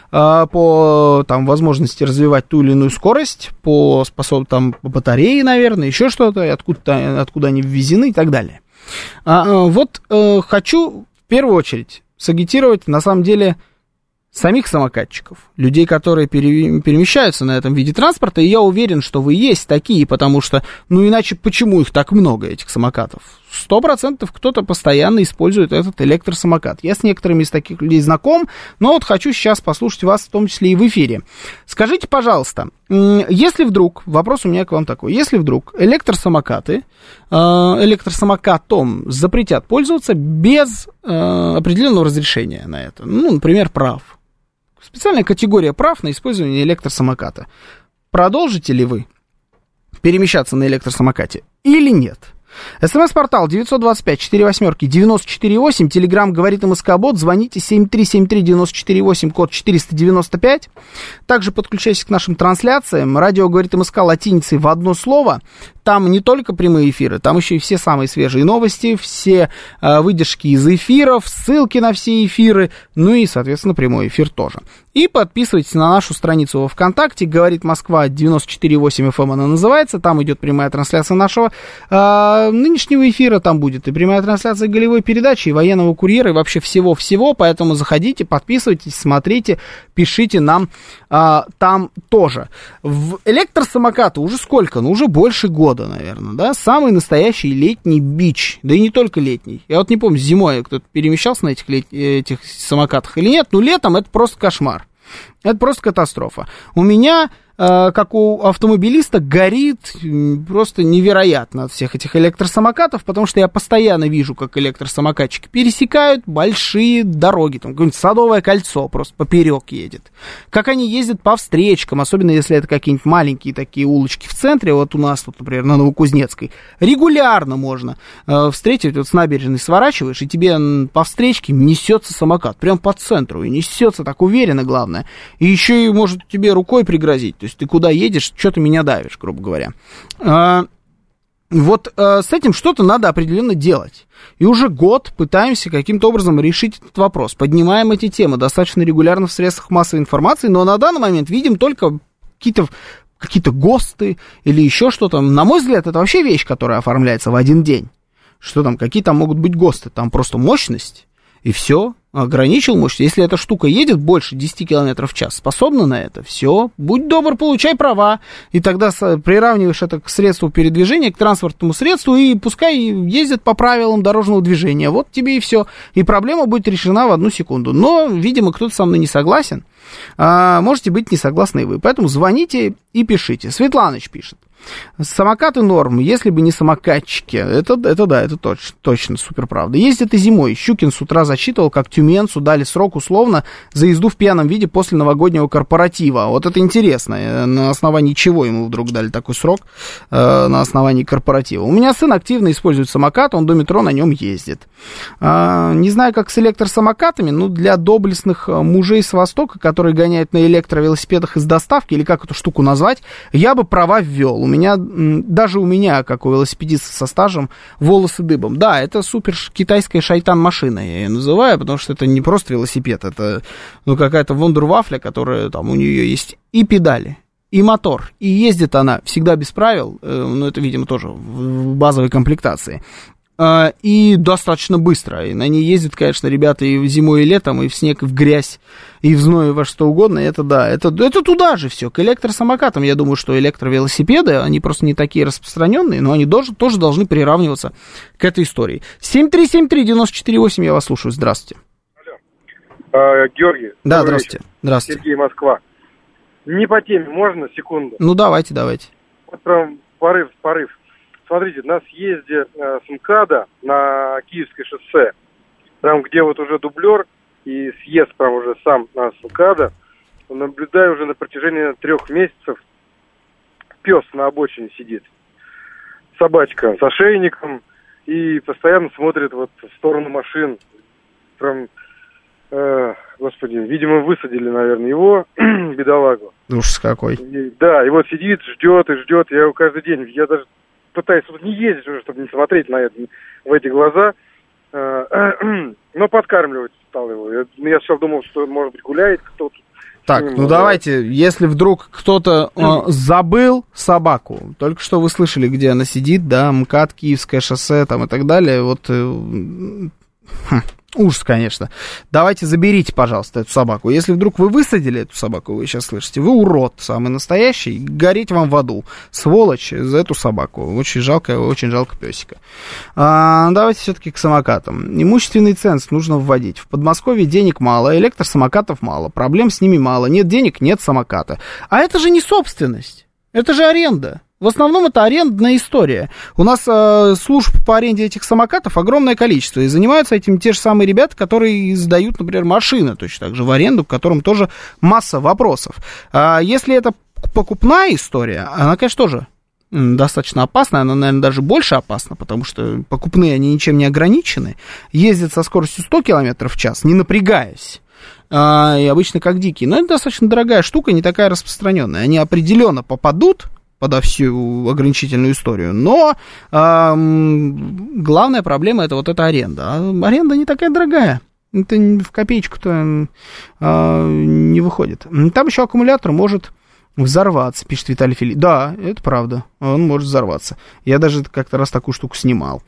по там, возможности развивать ту или иную скорость, по, способ... там, по батарее, наверное, еще что-то, откуда, откуда они ввезены и так далее. Вот хочу в первую очередь сагитировать, на самом деле, самих самокатчиков, людей, которые пере, перемещаются на этом виде транспорта, и я уверен, что вы есть такие, потому что, ну, иначе почему их так много, этих самокатов? Сто процентов кто-то постоянно использует этот электросамокат. Я с некоторыми из таких людей знаком, но вот хочу сейчас послушать вас, в том числе и в эфире. Скажите, пожалуйста, если вдруг, вопрос у меня к вам такой, если вдруг электросамокаты, электросамокатом запретят пользоваться без определенного разрешения на это, ну, например, прав, специальная категория прав на использование электросамоката, продолжите ли вы перемещаться на электросамокате или нет? СМС-портал девять два пять четыре восемь девять четыре восемь, Телеграм «Говорит МСК-бот», звоните семь три семь три девять четыре восемь, код четыреста девяносто пять. Также подключайтесь к нашим трансляциям. Радио «Говорит МСК» латиницей в одно слово. Там не только прямые эфиры, там еще и все самые свежие новости, все э, выдержки из эфиров, ссылки на все эфиры, ну и, соответственно, прямой эфир тоже. И подписывайтесь на нашу страницу во ВКонтакте, «Говорит Москва» девяносто четыре восемь эф эм она называется, там идет прямая трансляция нашего э, нынешнего эфира, там будет и прямая трансляция голевой передачи, и военного курьера, и вообще всего-всего, поэтому заходите, подписывайтесь, смотрите, пишите нам э, там тоже. В электросамокаты уже сколько? Ну, уже больше года. Наверное, да, самый настоящий летний бич, да и не только летний. Я вот не помню, зимой кто-то перемещался на этих, лет... этих самокатах или нет, но летом это просто кошмар. Это просто катастрофа. У меня, э, как у автомобилиста, горит просто невероятно от всех этих электросамокатов, потому что я постоянно вижу, как электросамокатчики пересекают большие дороги, там какое-нибудь Садовое кольцо просто поперек едет. Как они ездят по встречкам, особенно если это какие-нибудь маленькие такие улочки в центре, вот у нас тут, например, на Новокузнецкой, регулярно можно э, встретить, вот с набережной сворачиваешь, и тебе по встречке несется самокат, прям по центру, и несется так уверенно, главное. И еще и может тебе рукой пригрозить. То есть ты куда едешь, что ты меня давишь, грубо говоря. А, вот а, с этим что-то надо определенно делать. И уже год пытаемся каким-то образом решить этот вопрос. Поднимаем эти темы достаточно регулярно в средствах массовой информации, но на данный момент видим только какие-то, какие-то ГОСТы или еще что-то. На мой взгляд, это вообще вещь, которая оформляется в один день. Что там, какие там могут быть ГОСТы? Там просто мощность, и все. Ограничил мощность. Если эта штука едет больше десять километров в час, способна на это, все, будь добр, получай права. И тогда приравниваешь это к средству передвижения, к транспортному средству, и пускай ездят по правилам дорожного движения. Вот тебе и все. И проблема будет решена в одну секунду. Но, видимо, кто-то со мной не согласен. А, можете быть не согласны и вы. Поэтому звоните и пишите. Светланыч пишет. Самокаты норм, если бы не самокатчики. Это, это да, это точно, точно супер правда. Ездят и зимой. Щукин с утра зачитывал, как тюменцу дали срок условно за езду в пьяном виде после новогоднего корпоратива. Вот это интересно. На основании чего ему вдруг дали такой срок? Э, на основании корпоратива. У меня сын активно использует самокат, он до метро на нем ездит. Э, не знаю, как с электросамокатами, но для доблестных мужей с Востока, которые гоняют на электровелосипедах из доставки, или как эту штуку назвать, я бы права ввел. У меня, даже у меня, как у велосипедиста со стажем, волосы дыбом. Да, это супер китайская шайтан-машина, я ее называю, потому что это не просто велосипед, это ну, какая-то вундервафля, которая там у нее есть и педали, и мотор, и ездит она всегда без правил, ну это, видимо, тоже в базовой комплектации. И достаточно быстро. И на ней ездят, конечно, ребята и зимой, и летом, и в снег, и в грязь, и в зной, и во что угодно. Это да, это, это туда же все. К электросамокатам, я думаю, что электровелосипеды, они просто не такие распространенные, но они тоже, тоже должны приравниваться к этой истории. семь три семь три девять четыре восемь, я вас слушаю. Здравствуйте. Алло. А, Георгий. Да, здравствуйте. Вечер. Здравствуйте. Сергей, Москва. Не по теме, можно секунду? Ну, давайте, давайте. Вот прям порыв, порыв. Смотрите, на съезде э, с МКАДа на Киевское шоссе, прям где вот уже дублер и съезд прям уже сам на МКАДа, наблюдаю уже на протяжении трех месяцев, пес на обочине сидит, собачка с ошейником и постоянно смотрит вот в сторону машин, прям, э, господи, видимо высадили, наверное, его, бедолагу. Ужас какой. И, да, и вот сидит, ждет и ждет, я его каждый день, я даже пытаюсь вот не ездить уже, чтобы не смотреть на это, в эти глаза, но подкармливать стал его. Я, я сначала думал, что, может быть, гуляет кто-то. Так, ну давайте, если вдруг кто-то э, забыл собаку, только что вы слышали, где она сидит, да, МКАД, Киевское шоссе там и так далее, вот... Э, хм. Ужас, конечно. Давайте заберите, пожалуйста, эту собаку. Если вдруг вы высадили эту собаку, вы сейчас слышите, вы урод самый настоящий, гореть вам в аду. Сволочь за эту собаку. Очень жалко, очень жалко песика. А, давайте все-таки к самокатам. Имущественный ценз нужно вводить. В Подмосковье денег мало, электросамокатов мало, проблем с ними мало. Нет денег, нет самоката. А это же не собственность, это же аренда. В основном это арендная история. У нас э, служб по аренде этих самокатов огромное количество. И занимаются этим те же самые ребята, которые сдают, например, машины точно так же в аренду, к которым тоже масса вопросов. А если это покупная история, она, конечно, тоже достаточно опасна. Она, наверное, даже больше опасна, потому что покупные, они ничем не ограничены. Ездят со скоростью сто километров в час, не напрягаясь. А, и обычно как дикие. Но это достаточно дорогая штука, не такая распространенная. Они определенно попадут подо всю ограничительную историю. Но э, главная проблема — это вот эта аренда. А аренда не такая дорогая. Это в копеечку-то э, не выходит. Там еще аккумулятор может взорваться, пишет Виталий Фили. Да, это правда, он может взорваться. Я даже как-то раз такую штуку снимал.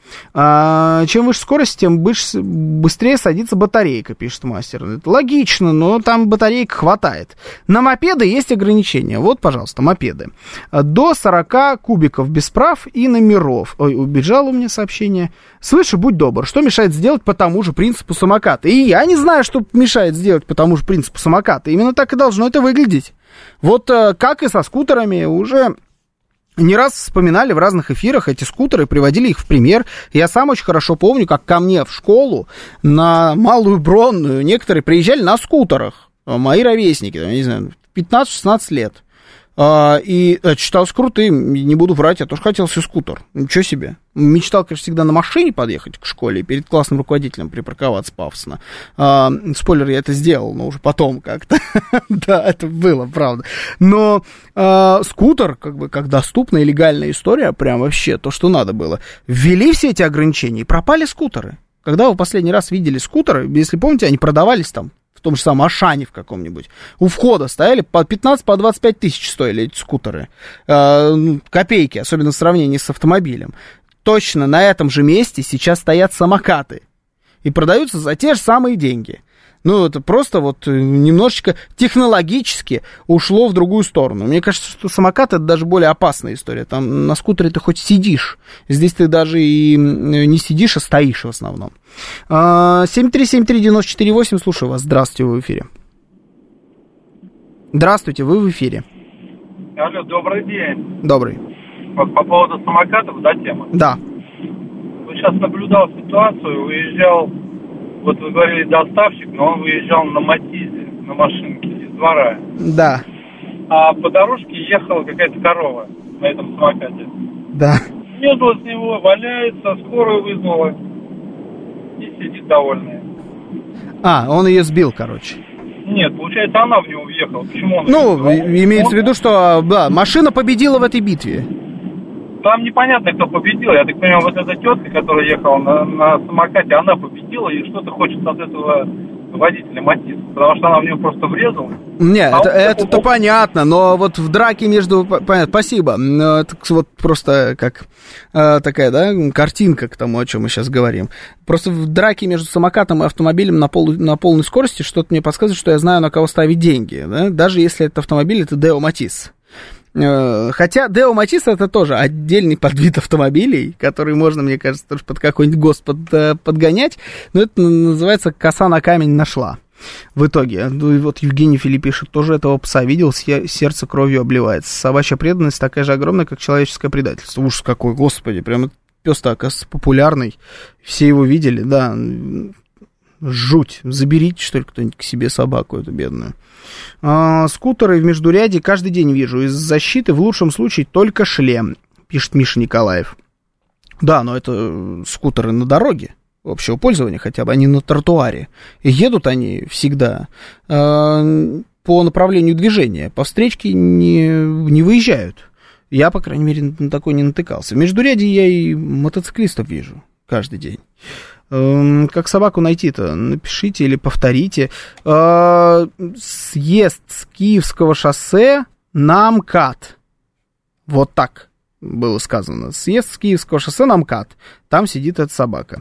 А, чем выше скорость, тем выше, быстрее садится батарейка, пишет мастер. Это логично, но там батареек хватает. На мопеды есть ограничения. Вот, пожалуйста, мопеды. До сорок кубиков без прав и номеров. Ой, убежало у меня сообщение. Свыше, будь добр, что мешает сделать по тому же принципу самоката? И я не знаю, что мешает сделать по тому же принципу самоката. Именно так и должно это выглядеть. Вот как и со скутерами, уже не раз вспоминали в разных эфирах эти скутеры, приводили их в пример. Я сам очень хорошо помню, как ко мне в школу на Малую Бронную некоторые приезжали на скутерах. Мои ровесники, я не знаю, пятнадцать-шестнадцать лет. И считался крутым, не буду врать, я тоже хотел себе скутер. Ничего себе. Мечтал, конечно, всегда на машине подъехать к школе и перед классным руководителем припарковаться пафосно. А, спойлер, я это сделал, но уже потом как-то. Да, это было, правда. Но а, скутер, как бы, как доступная и легальная история, прям вообще то, что надо было. Ввели все эти ограничения, и пропали скутеры. Когда вы последний раз видели скутеры, если помните, они продавались там, в том же самом Ашане в каком-нибудь. У входа стояли по пятнадцать, по двадцать пять тысяч стоили эти скутеры. Э, копейки, особенно в сравнении с автомобилем. Точно на этом же месте сейчас стоят самокаты. И продаются за те же самые деньги. Ну, это просто вот немножечко технологически ушло в другую сторону. Мне кажется, что самокат — это даже более опасная история. Там на скутере ты хоть сидишь. Здесь ты даже и не сидишь, а стоишь в основном. семь три семь три девять четыре восемь, слушаю вас. Здравствуйте, вы в эфире. Здравствуйте, вы в эфире. Алло, добрый день. Добрый. Вот по поводу самокатов, да, тема? Да. Вот сейчас наблюдал ситуацию, выезжал, вот вы говорили доставщик, но он выезжал на Матизе, на машинке из двора. Да. А по дорожке ехала какая-то корова на этом самокате. Да. Съехала с него, валяется, скорую вызвала и сидит довольная. А, он ее сбил, короче. Нет, получается, она в него въехала. Почему он... Ну, имеется в виду, что да, машина победила в этой битве. Там непонятно, кто победил. Я так понимаю, вот эта тетка, которая ехала на, на самокате, она победила, и что-то хочет от этого водителя Матиз, потому что она в него просто врезала. Нет, а это, это-то он... понятно, но вот в драке между... Понятно, спасибо. Это вот просто как э, такая, да, картинка к тому, о чем мы сейчас говорим. Просто в драке между самокатом и автомобилем на, пол, на полной скорости что-то мне подсказывает, что я знаю, на кого ставить деньги, да? Даже если этот автомобиль, это Део Матиз. Хотя Део Матиз это тоже отдельный подвид автомобилей, который можно, мне кажется, тоже под какой-нибудь ГОСТ под, подгонять, но это называется «коса на камень нашла». В итоге, ну, вот Евгений Филипп пишет, тоже этого пса видел, сердце кровью обливается. Собачья преданность такая же огромная, как человеческое предательство. Ужас какой, господи, прям пес-то, оказывается, популярный, все его видели, да. Жуть. Заберите, что ли, кто-нибудь к себе собаку эту бедную. А, скутеры в междуряде каждый день вижу. Из защиты в лучшем случае только шлем, пишет Миша Николаев. Да, но это скутеры на дороге общего пользования хотя бы, они на тротуаре. И едут они всегда а, по направлению движения. По встречке не, не выезжают. Я, по крайней мере, на такой не натыкался. В междуряде я и мотоциклистов вижу каждый день. Как собаку найти-то? Напишите или повторите. Съезд с Киевского шоссе на МКАД. Вот так было сказано. Съезд с Киевского шоссе на МКАД. Там сидит эта собака.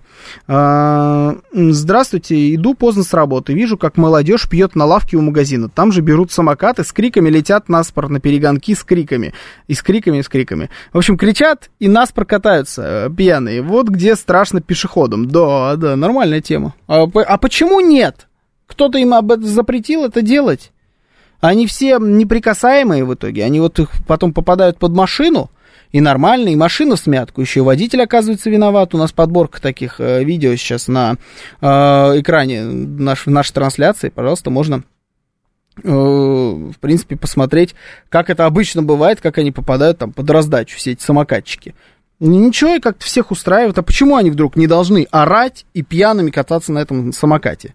Здравствуйте, иду поздно с работы. Вижу, как молодежь пьет на лавке у магазина. Там же берут самокаты, с криками летят наспор на перегонки с криками. И с криками, и с криками. В общем, кричат и наспор катаются пьяные. Вот где страшно пешеходам. Да, да, нормальная тема. А, а почему нет? Кто-то им об этом запретил это делать? Они все неприкасаемые в итоге. Они вот их потом попадают под машину. И нормально, и машина в смятку, еще и водитель, оказывается, виноват. У нас подборка таких э, видео сейчас на э, экране наш, нашей трансляции. Пожалуйста, можно, э, в принципе, посмотреть, как это обычно бывает, как они попадают там под раздачу, все эти самокатчики. Ничего, и как-то всех устраивает. А почему они вдруг не должны орать и пьяными кататься на этом самокате?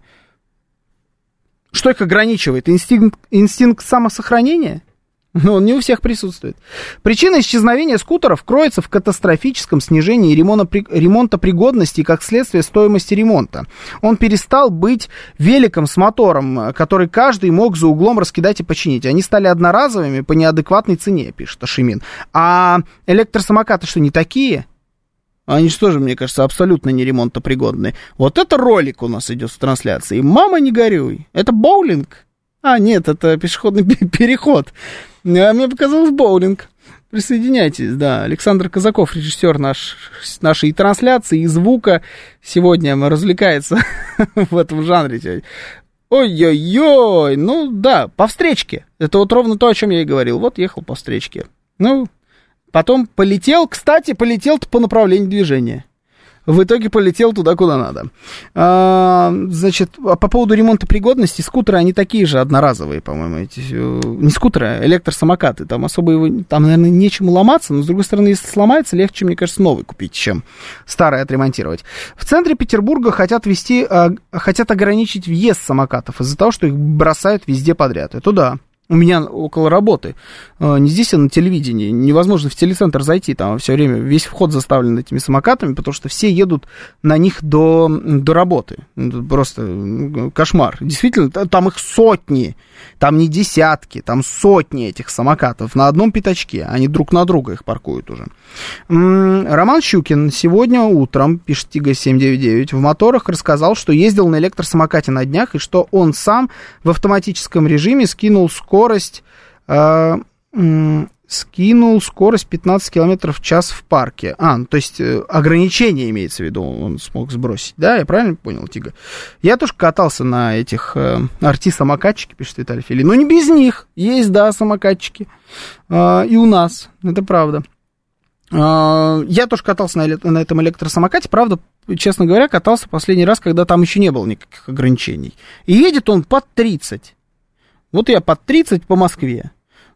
Что их ограничивает? Инстинкт, инстинкт самосохранения? Но он не у всех присутствует. Причина исчезновения скутеров кроется в катастрофическом снижении ремонтопригодности и, как следствие, стоимости ремонта. Он перестал быть великом с мотором, который каждый мог за углом раскидать и починить. Они стали одноразовыми по неадекватной цене, пишет Ашимин. А электросамокаты что, не такие? Они же тоже, мне кажется, абсолютно не ремонтопригодные. Вот это ролик у нас идет в трансляции. Мама, не горюй. Это боулинг. А, нет, это пешеходный переход. А мне показалось боулинг. Присоединяйтесь, да. Александр Казаков, режиссер наш, нашей трансляции и звука, сегодня развлекается в этом жанре. Ой-ой-ой, ну да, по встречке. Это вот ровно то, о чем я и говорил. Вот ехал по встречке. Ну, потом полетел, кстати, полетел-то по направлению движения. В итоге полетел туда, куда надо. А, значит, по поводу ремонта пригодности, скутеры, они такие же одноразовые, по-моему. Эти, не скутеры, а электросамокаты. Там особо его, там, наверное, нечему ломаться, но, с другой стороны, если сломается, легче, мне кажется, новый купить, чем старый отремонтировать. В центре Петербурга хотят ввести, а, хотят ограничить въезд самокатов из-за того, что их бросают везде подряд. Это да. У меня около работы, не здесь, а на телевидении, невозможно в телецентр зайти, там все время весь вход заставлен этими самокатами, потому что все едут на них до, до работы. Это просто кошмар. Действительно, там их сотни, там не десятки, там сотни этих самокатов на одном пятачке, они друг на друга их паркуют уже. Роман Щукин сегодня утром, пишет Тига семь девять девять, в моторах рассказал, что ездил на электросамокате на днях, и что он сам в автоматическом режиме скинул скорость Скорость, э, э, скинул скорость пятнадцать километров в час в парке. А, ну, то есть э, ограничение имеется в виду, он смог сбросить. Да, я правильно понял, Тига? Я тоже катался на этих э, арти-самокатчики, пишет Виталий Фили. Но не без них. Есть, да, самокатчики. Э, и у нас, это правда. Я тоже катался на, на этом электросамокате, правда, честно говоря, катался последний раз, когда там еще не было никаких ограничений. И едет он под тридцать. Вот я под тридцать по Москве.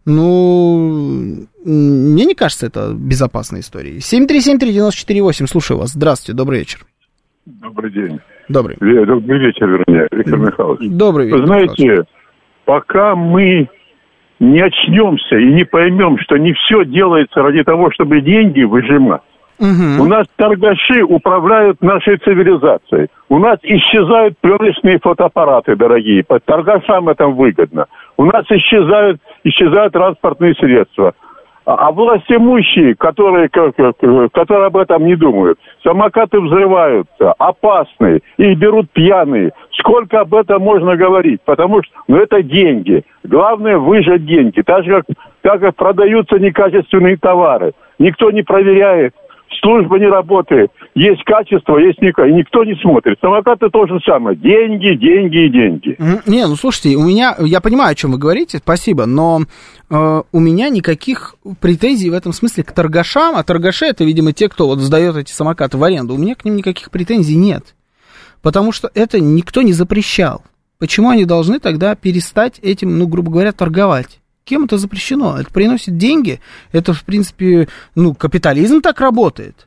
Ну, мне не кажется это безопасной историей. семь три семь три девять четыре восемь, слушаю вас. Здравствуйте, добрый вечер. Добрый день. Добрый. Добрый вечер, вернее, Виктор Михайлович. Добрый вечер. Вы знаете, Михайлович. Пока мы не очнемся и не поймем, что не все делается ради того, чтобы деньги выжимать. Угу. У нас торгаши управляют нашей цивилизацией. У нас исчезают пленочные фотоаппараты дорогие. Под торгашам это выгодно. У нас исчезают, исчезают транспортные средства. А властимущие, которые, которые об этом не думают, самокаты взрываются, опасные, их берут пьяные. Сколько об этом можно говорить? Потому что ну, это деньги. Главное выжать деньги. Так же, как, так как продаются некачественные товары. Никто не проверяет. Служба не работает. Есть качество, есть никто. И никто не смотрит. Самокаты то же самое. Деньги, деньги и деньги. Не, ну слушайте, у меня, я понимаю, о чем вы говорите, спасибо, но э, у меня никаких претензий в этом смысле к торгашам, а торгаши это, видимо, те, кто вот сдает эти самокаты в аренду. У меня к ним никаких претензий нет. Потому что это никто не запрещал. Почему они должны тогда перестать этим, ну, грубо говоря, торговать? Кем это запрещено? Это приносит деньги. Это, в принципе, ну, капитализм так работает.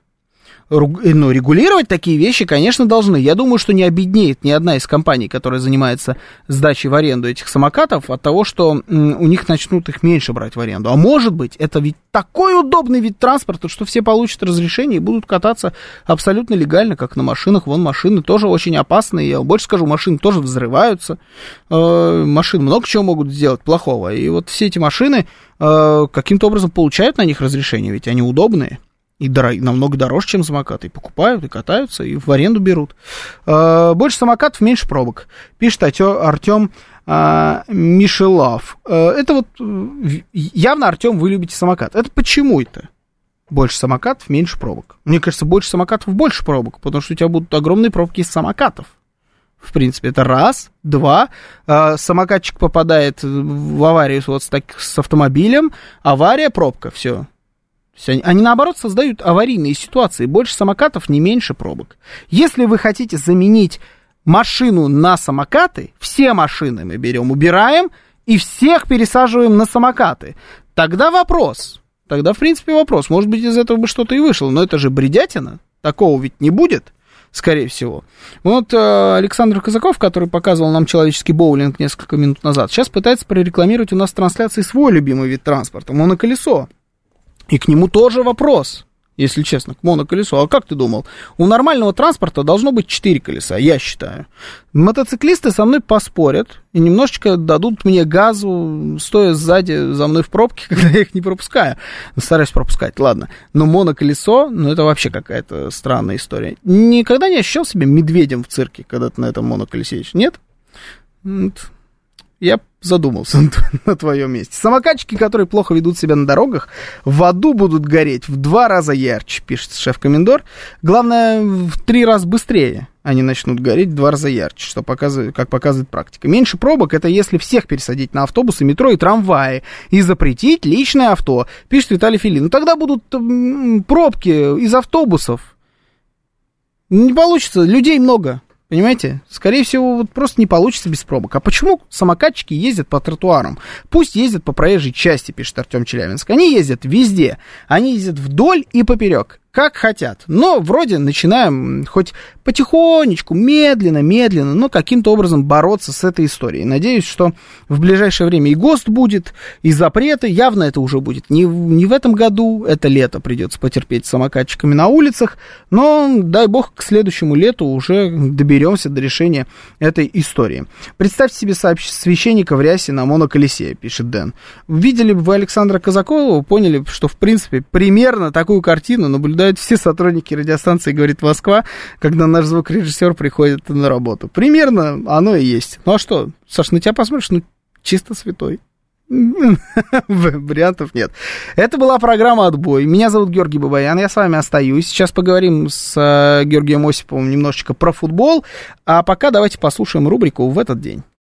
Но регулировать такие вещи, конечно, должны. Я думаю, что не обеднеет ни одна из компаний, которая занимается сдачей в аренду этих самокатов, от того, что у них начнут их меньше брать в аренду. А может быть, это ведь такой удобный вид транспорта, что все получат разрешение и будут кататься абсолютно легально, как на машинах. Вон машины тоже очень опасные. Я больше скажу, машины тоже взрываются. Машины много чего могут сделать плохого. И вот все эти машины каким-то образом получают на них разрешение, ведь они удобные. И дорог, намного дороже, чем самокаты. И покупают, и катаются, и в аренду берут. Э, больше самокатов, меньше пробок. Пишет Артем э, Мишелав. Э, это вот явно, Артем, вы любите самокат. Это почему это? Больше самокатов, меньше пробок. Мне кажется, больше самокатов, больше пробок. Потому что у тебя будут огромные пробки из самокатов. В принципе, это раз. Два. Э, самокатчик попадает в аварию вот с, так, с автомобилем. Авария, пробка, все. Они, они, наоборот, создают аварийные ситуации. Больше самокатов, не меньше пробок. Если вы хотите заменить машину на самокаты, все машины мы берем, убираем и всех пересаживаем на самокаты. Тогда вопрос. Тогда, в принципе, вопрос. Может быть, из этого бы что-то и вышло. Но это же бредятина. Такого ведь не будет, скорее всего. Вот э, Александр Казаков, который показывал нам человеческий боулинг несколько минут назад, сейчас пытается прорекламировать у нас в трансляции свой любимый вид транспорта — моноколесо. И к нему тоже вопрос, если честно, к моноколесу. А как ты думал? У нормального транспорта должно быть четыре колеса, я считаю. Мотоциклисты со мной поспорят и немножечко дадут мне газу, стоя сзади за мной в пробке, когда я их не пропускаю. Стараюсь пропускать, ладно. Но моноколесо, ну это вообще какая-то странная история. Никогда не ощущал себя медведем в цирке, когда ты на этом моноколесе едешь? Нет? Я задумался на твоем месте. Самокатчики, которые плохо ведут себя на дорогах, в аду будут гореть в два раза ярче, пишет шеф-комендор. Главное, в три раза быстрее они начнут гореть в два раза ярче, что показывает, как показывает практика. Меньше пробок — это если всех пересадить на автобусы, метро и трамваи и запретить личное авто, пишет Виталий Филин. Ну тогда будут пробки из автобусов. Не получится, людей много. Понимаете? Скорее всего, вот просто не получится без пробок. А почему самокатчики ездят по тротуарам? Пусть ездят по проезжей части, пишет Артем Челябинск. Они ездят везде. Они ездят вдоль и поперек, как хотят. Но вроде начинаем хоть потихонечку, медленно, медленно, но каким-то образом бороться с этой историей. Надеюсь, что в ближайшее время и ГОСТ будет, и запреты. Явно это уже будет не, не в этом году. Это лето придется потерпеть с самокатчиками на улицах. Но, дай бог, к следующему лету уже доберемся до решения этой истории. Представьте себе священника в рясе на моноколесе, пишет Дэн. Видели бы вы Александра Казакова, поняли, что, в принципе, примерно такую картину наблюдают все сотрудники радиостанции «Говорит Москва», когда наш звукорежиссер приходит на работу. Примерно оно и есть. Ну а что, Саш, на тебя посмотришь, ну, чисто святой. Вариантов нет. Это была программа «Отбой». Меня зовут Георгий Бабаян, я с вами остаюсь. Сейчас поговорим с Георгием Осиповым немножечко про футбол. А пока давайте послушаем рубрику «В этот день».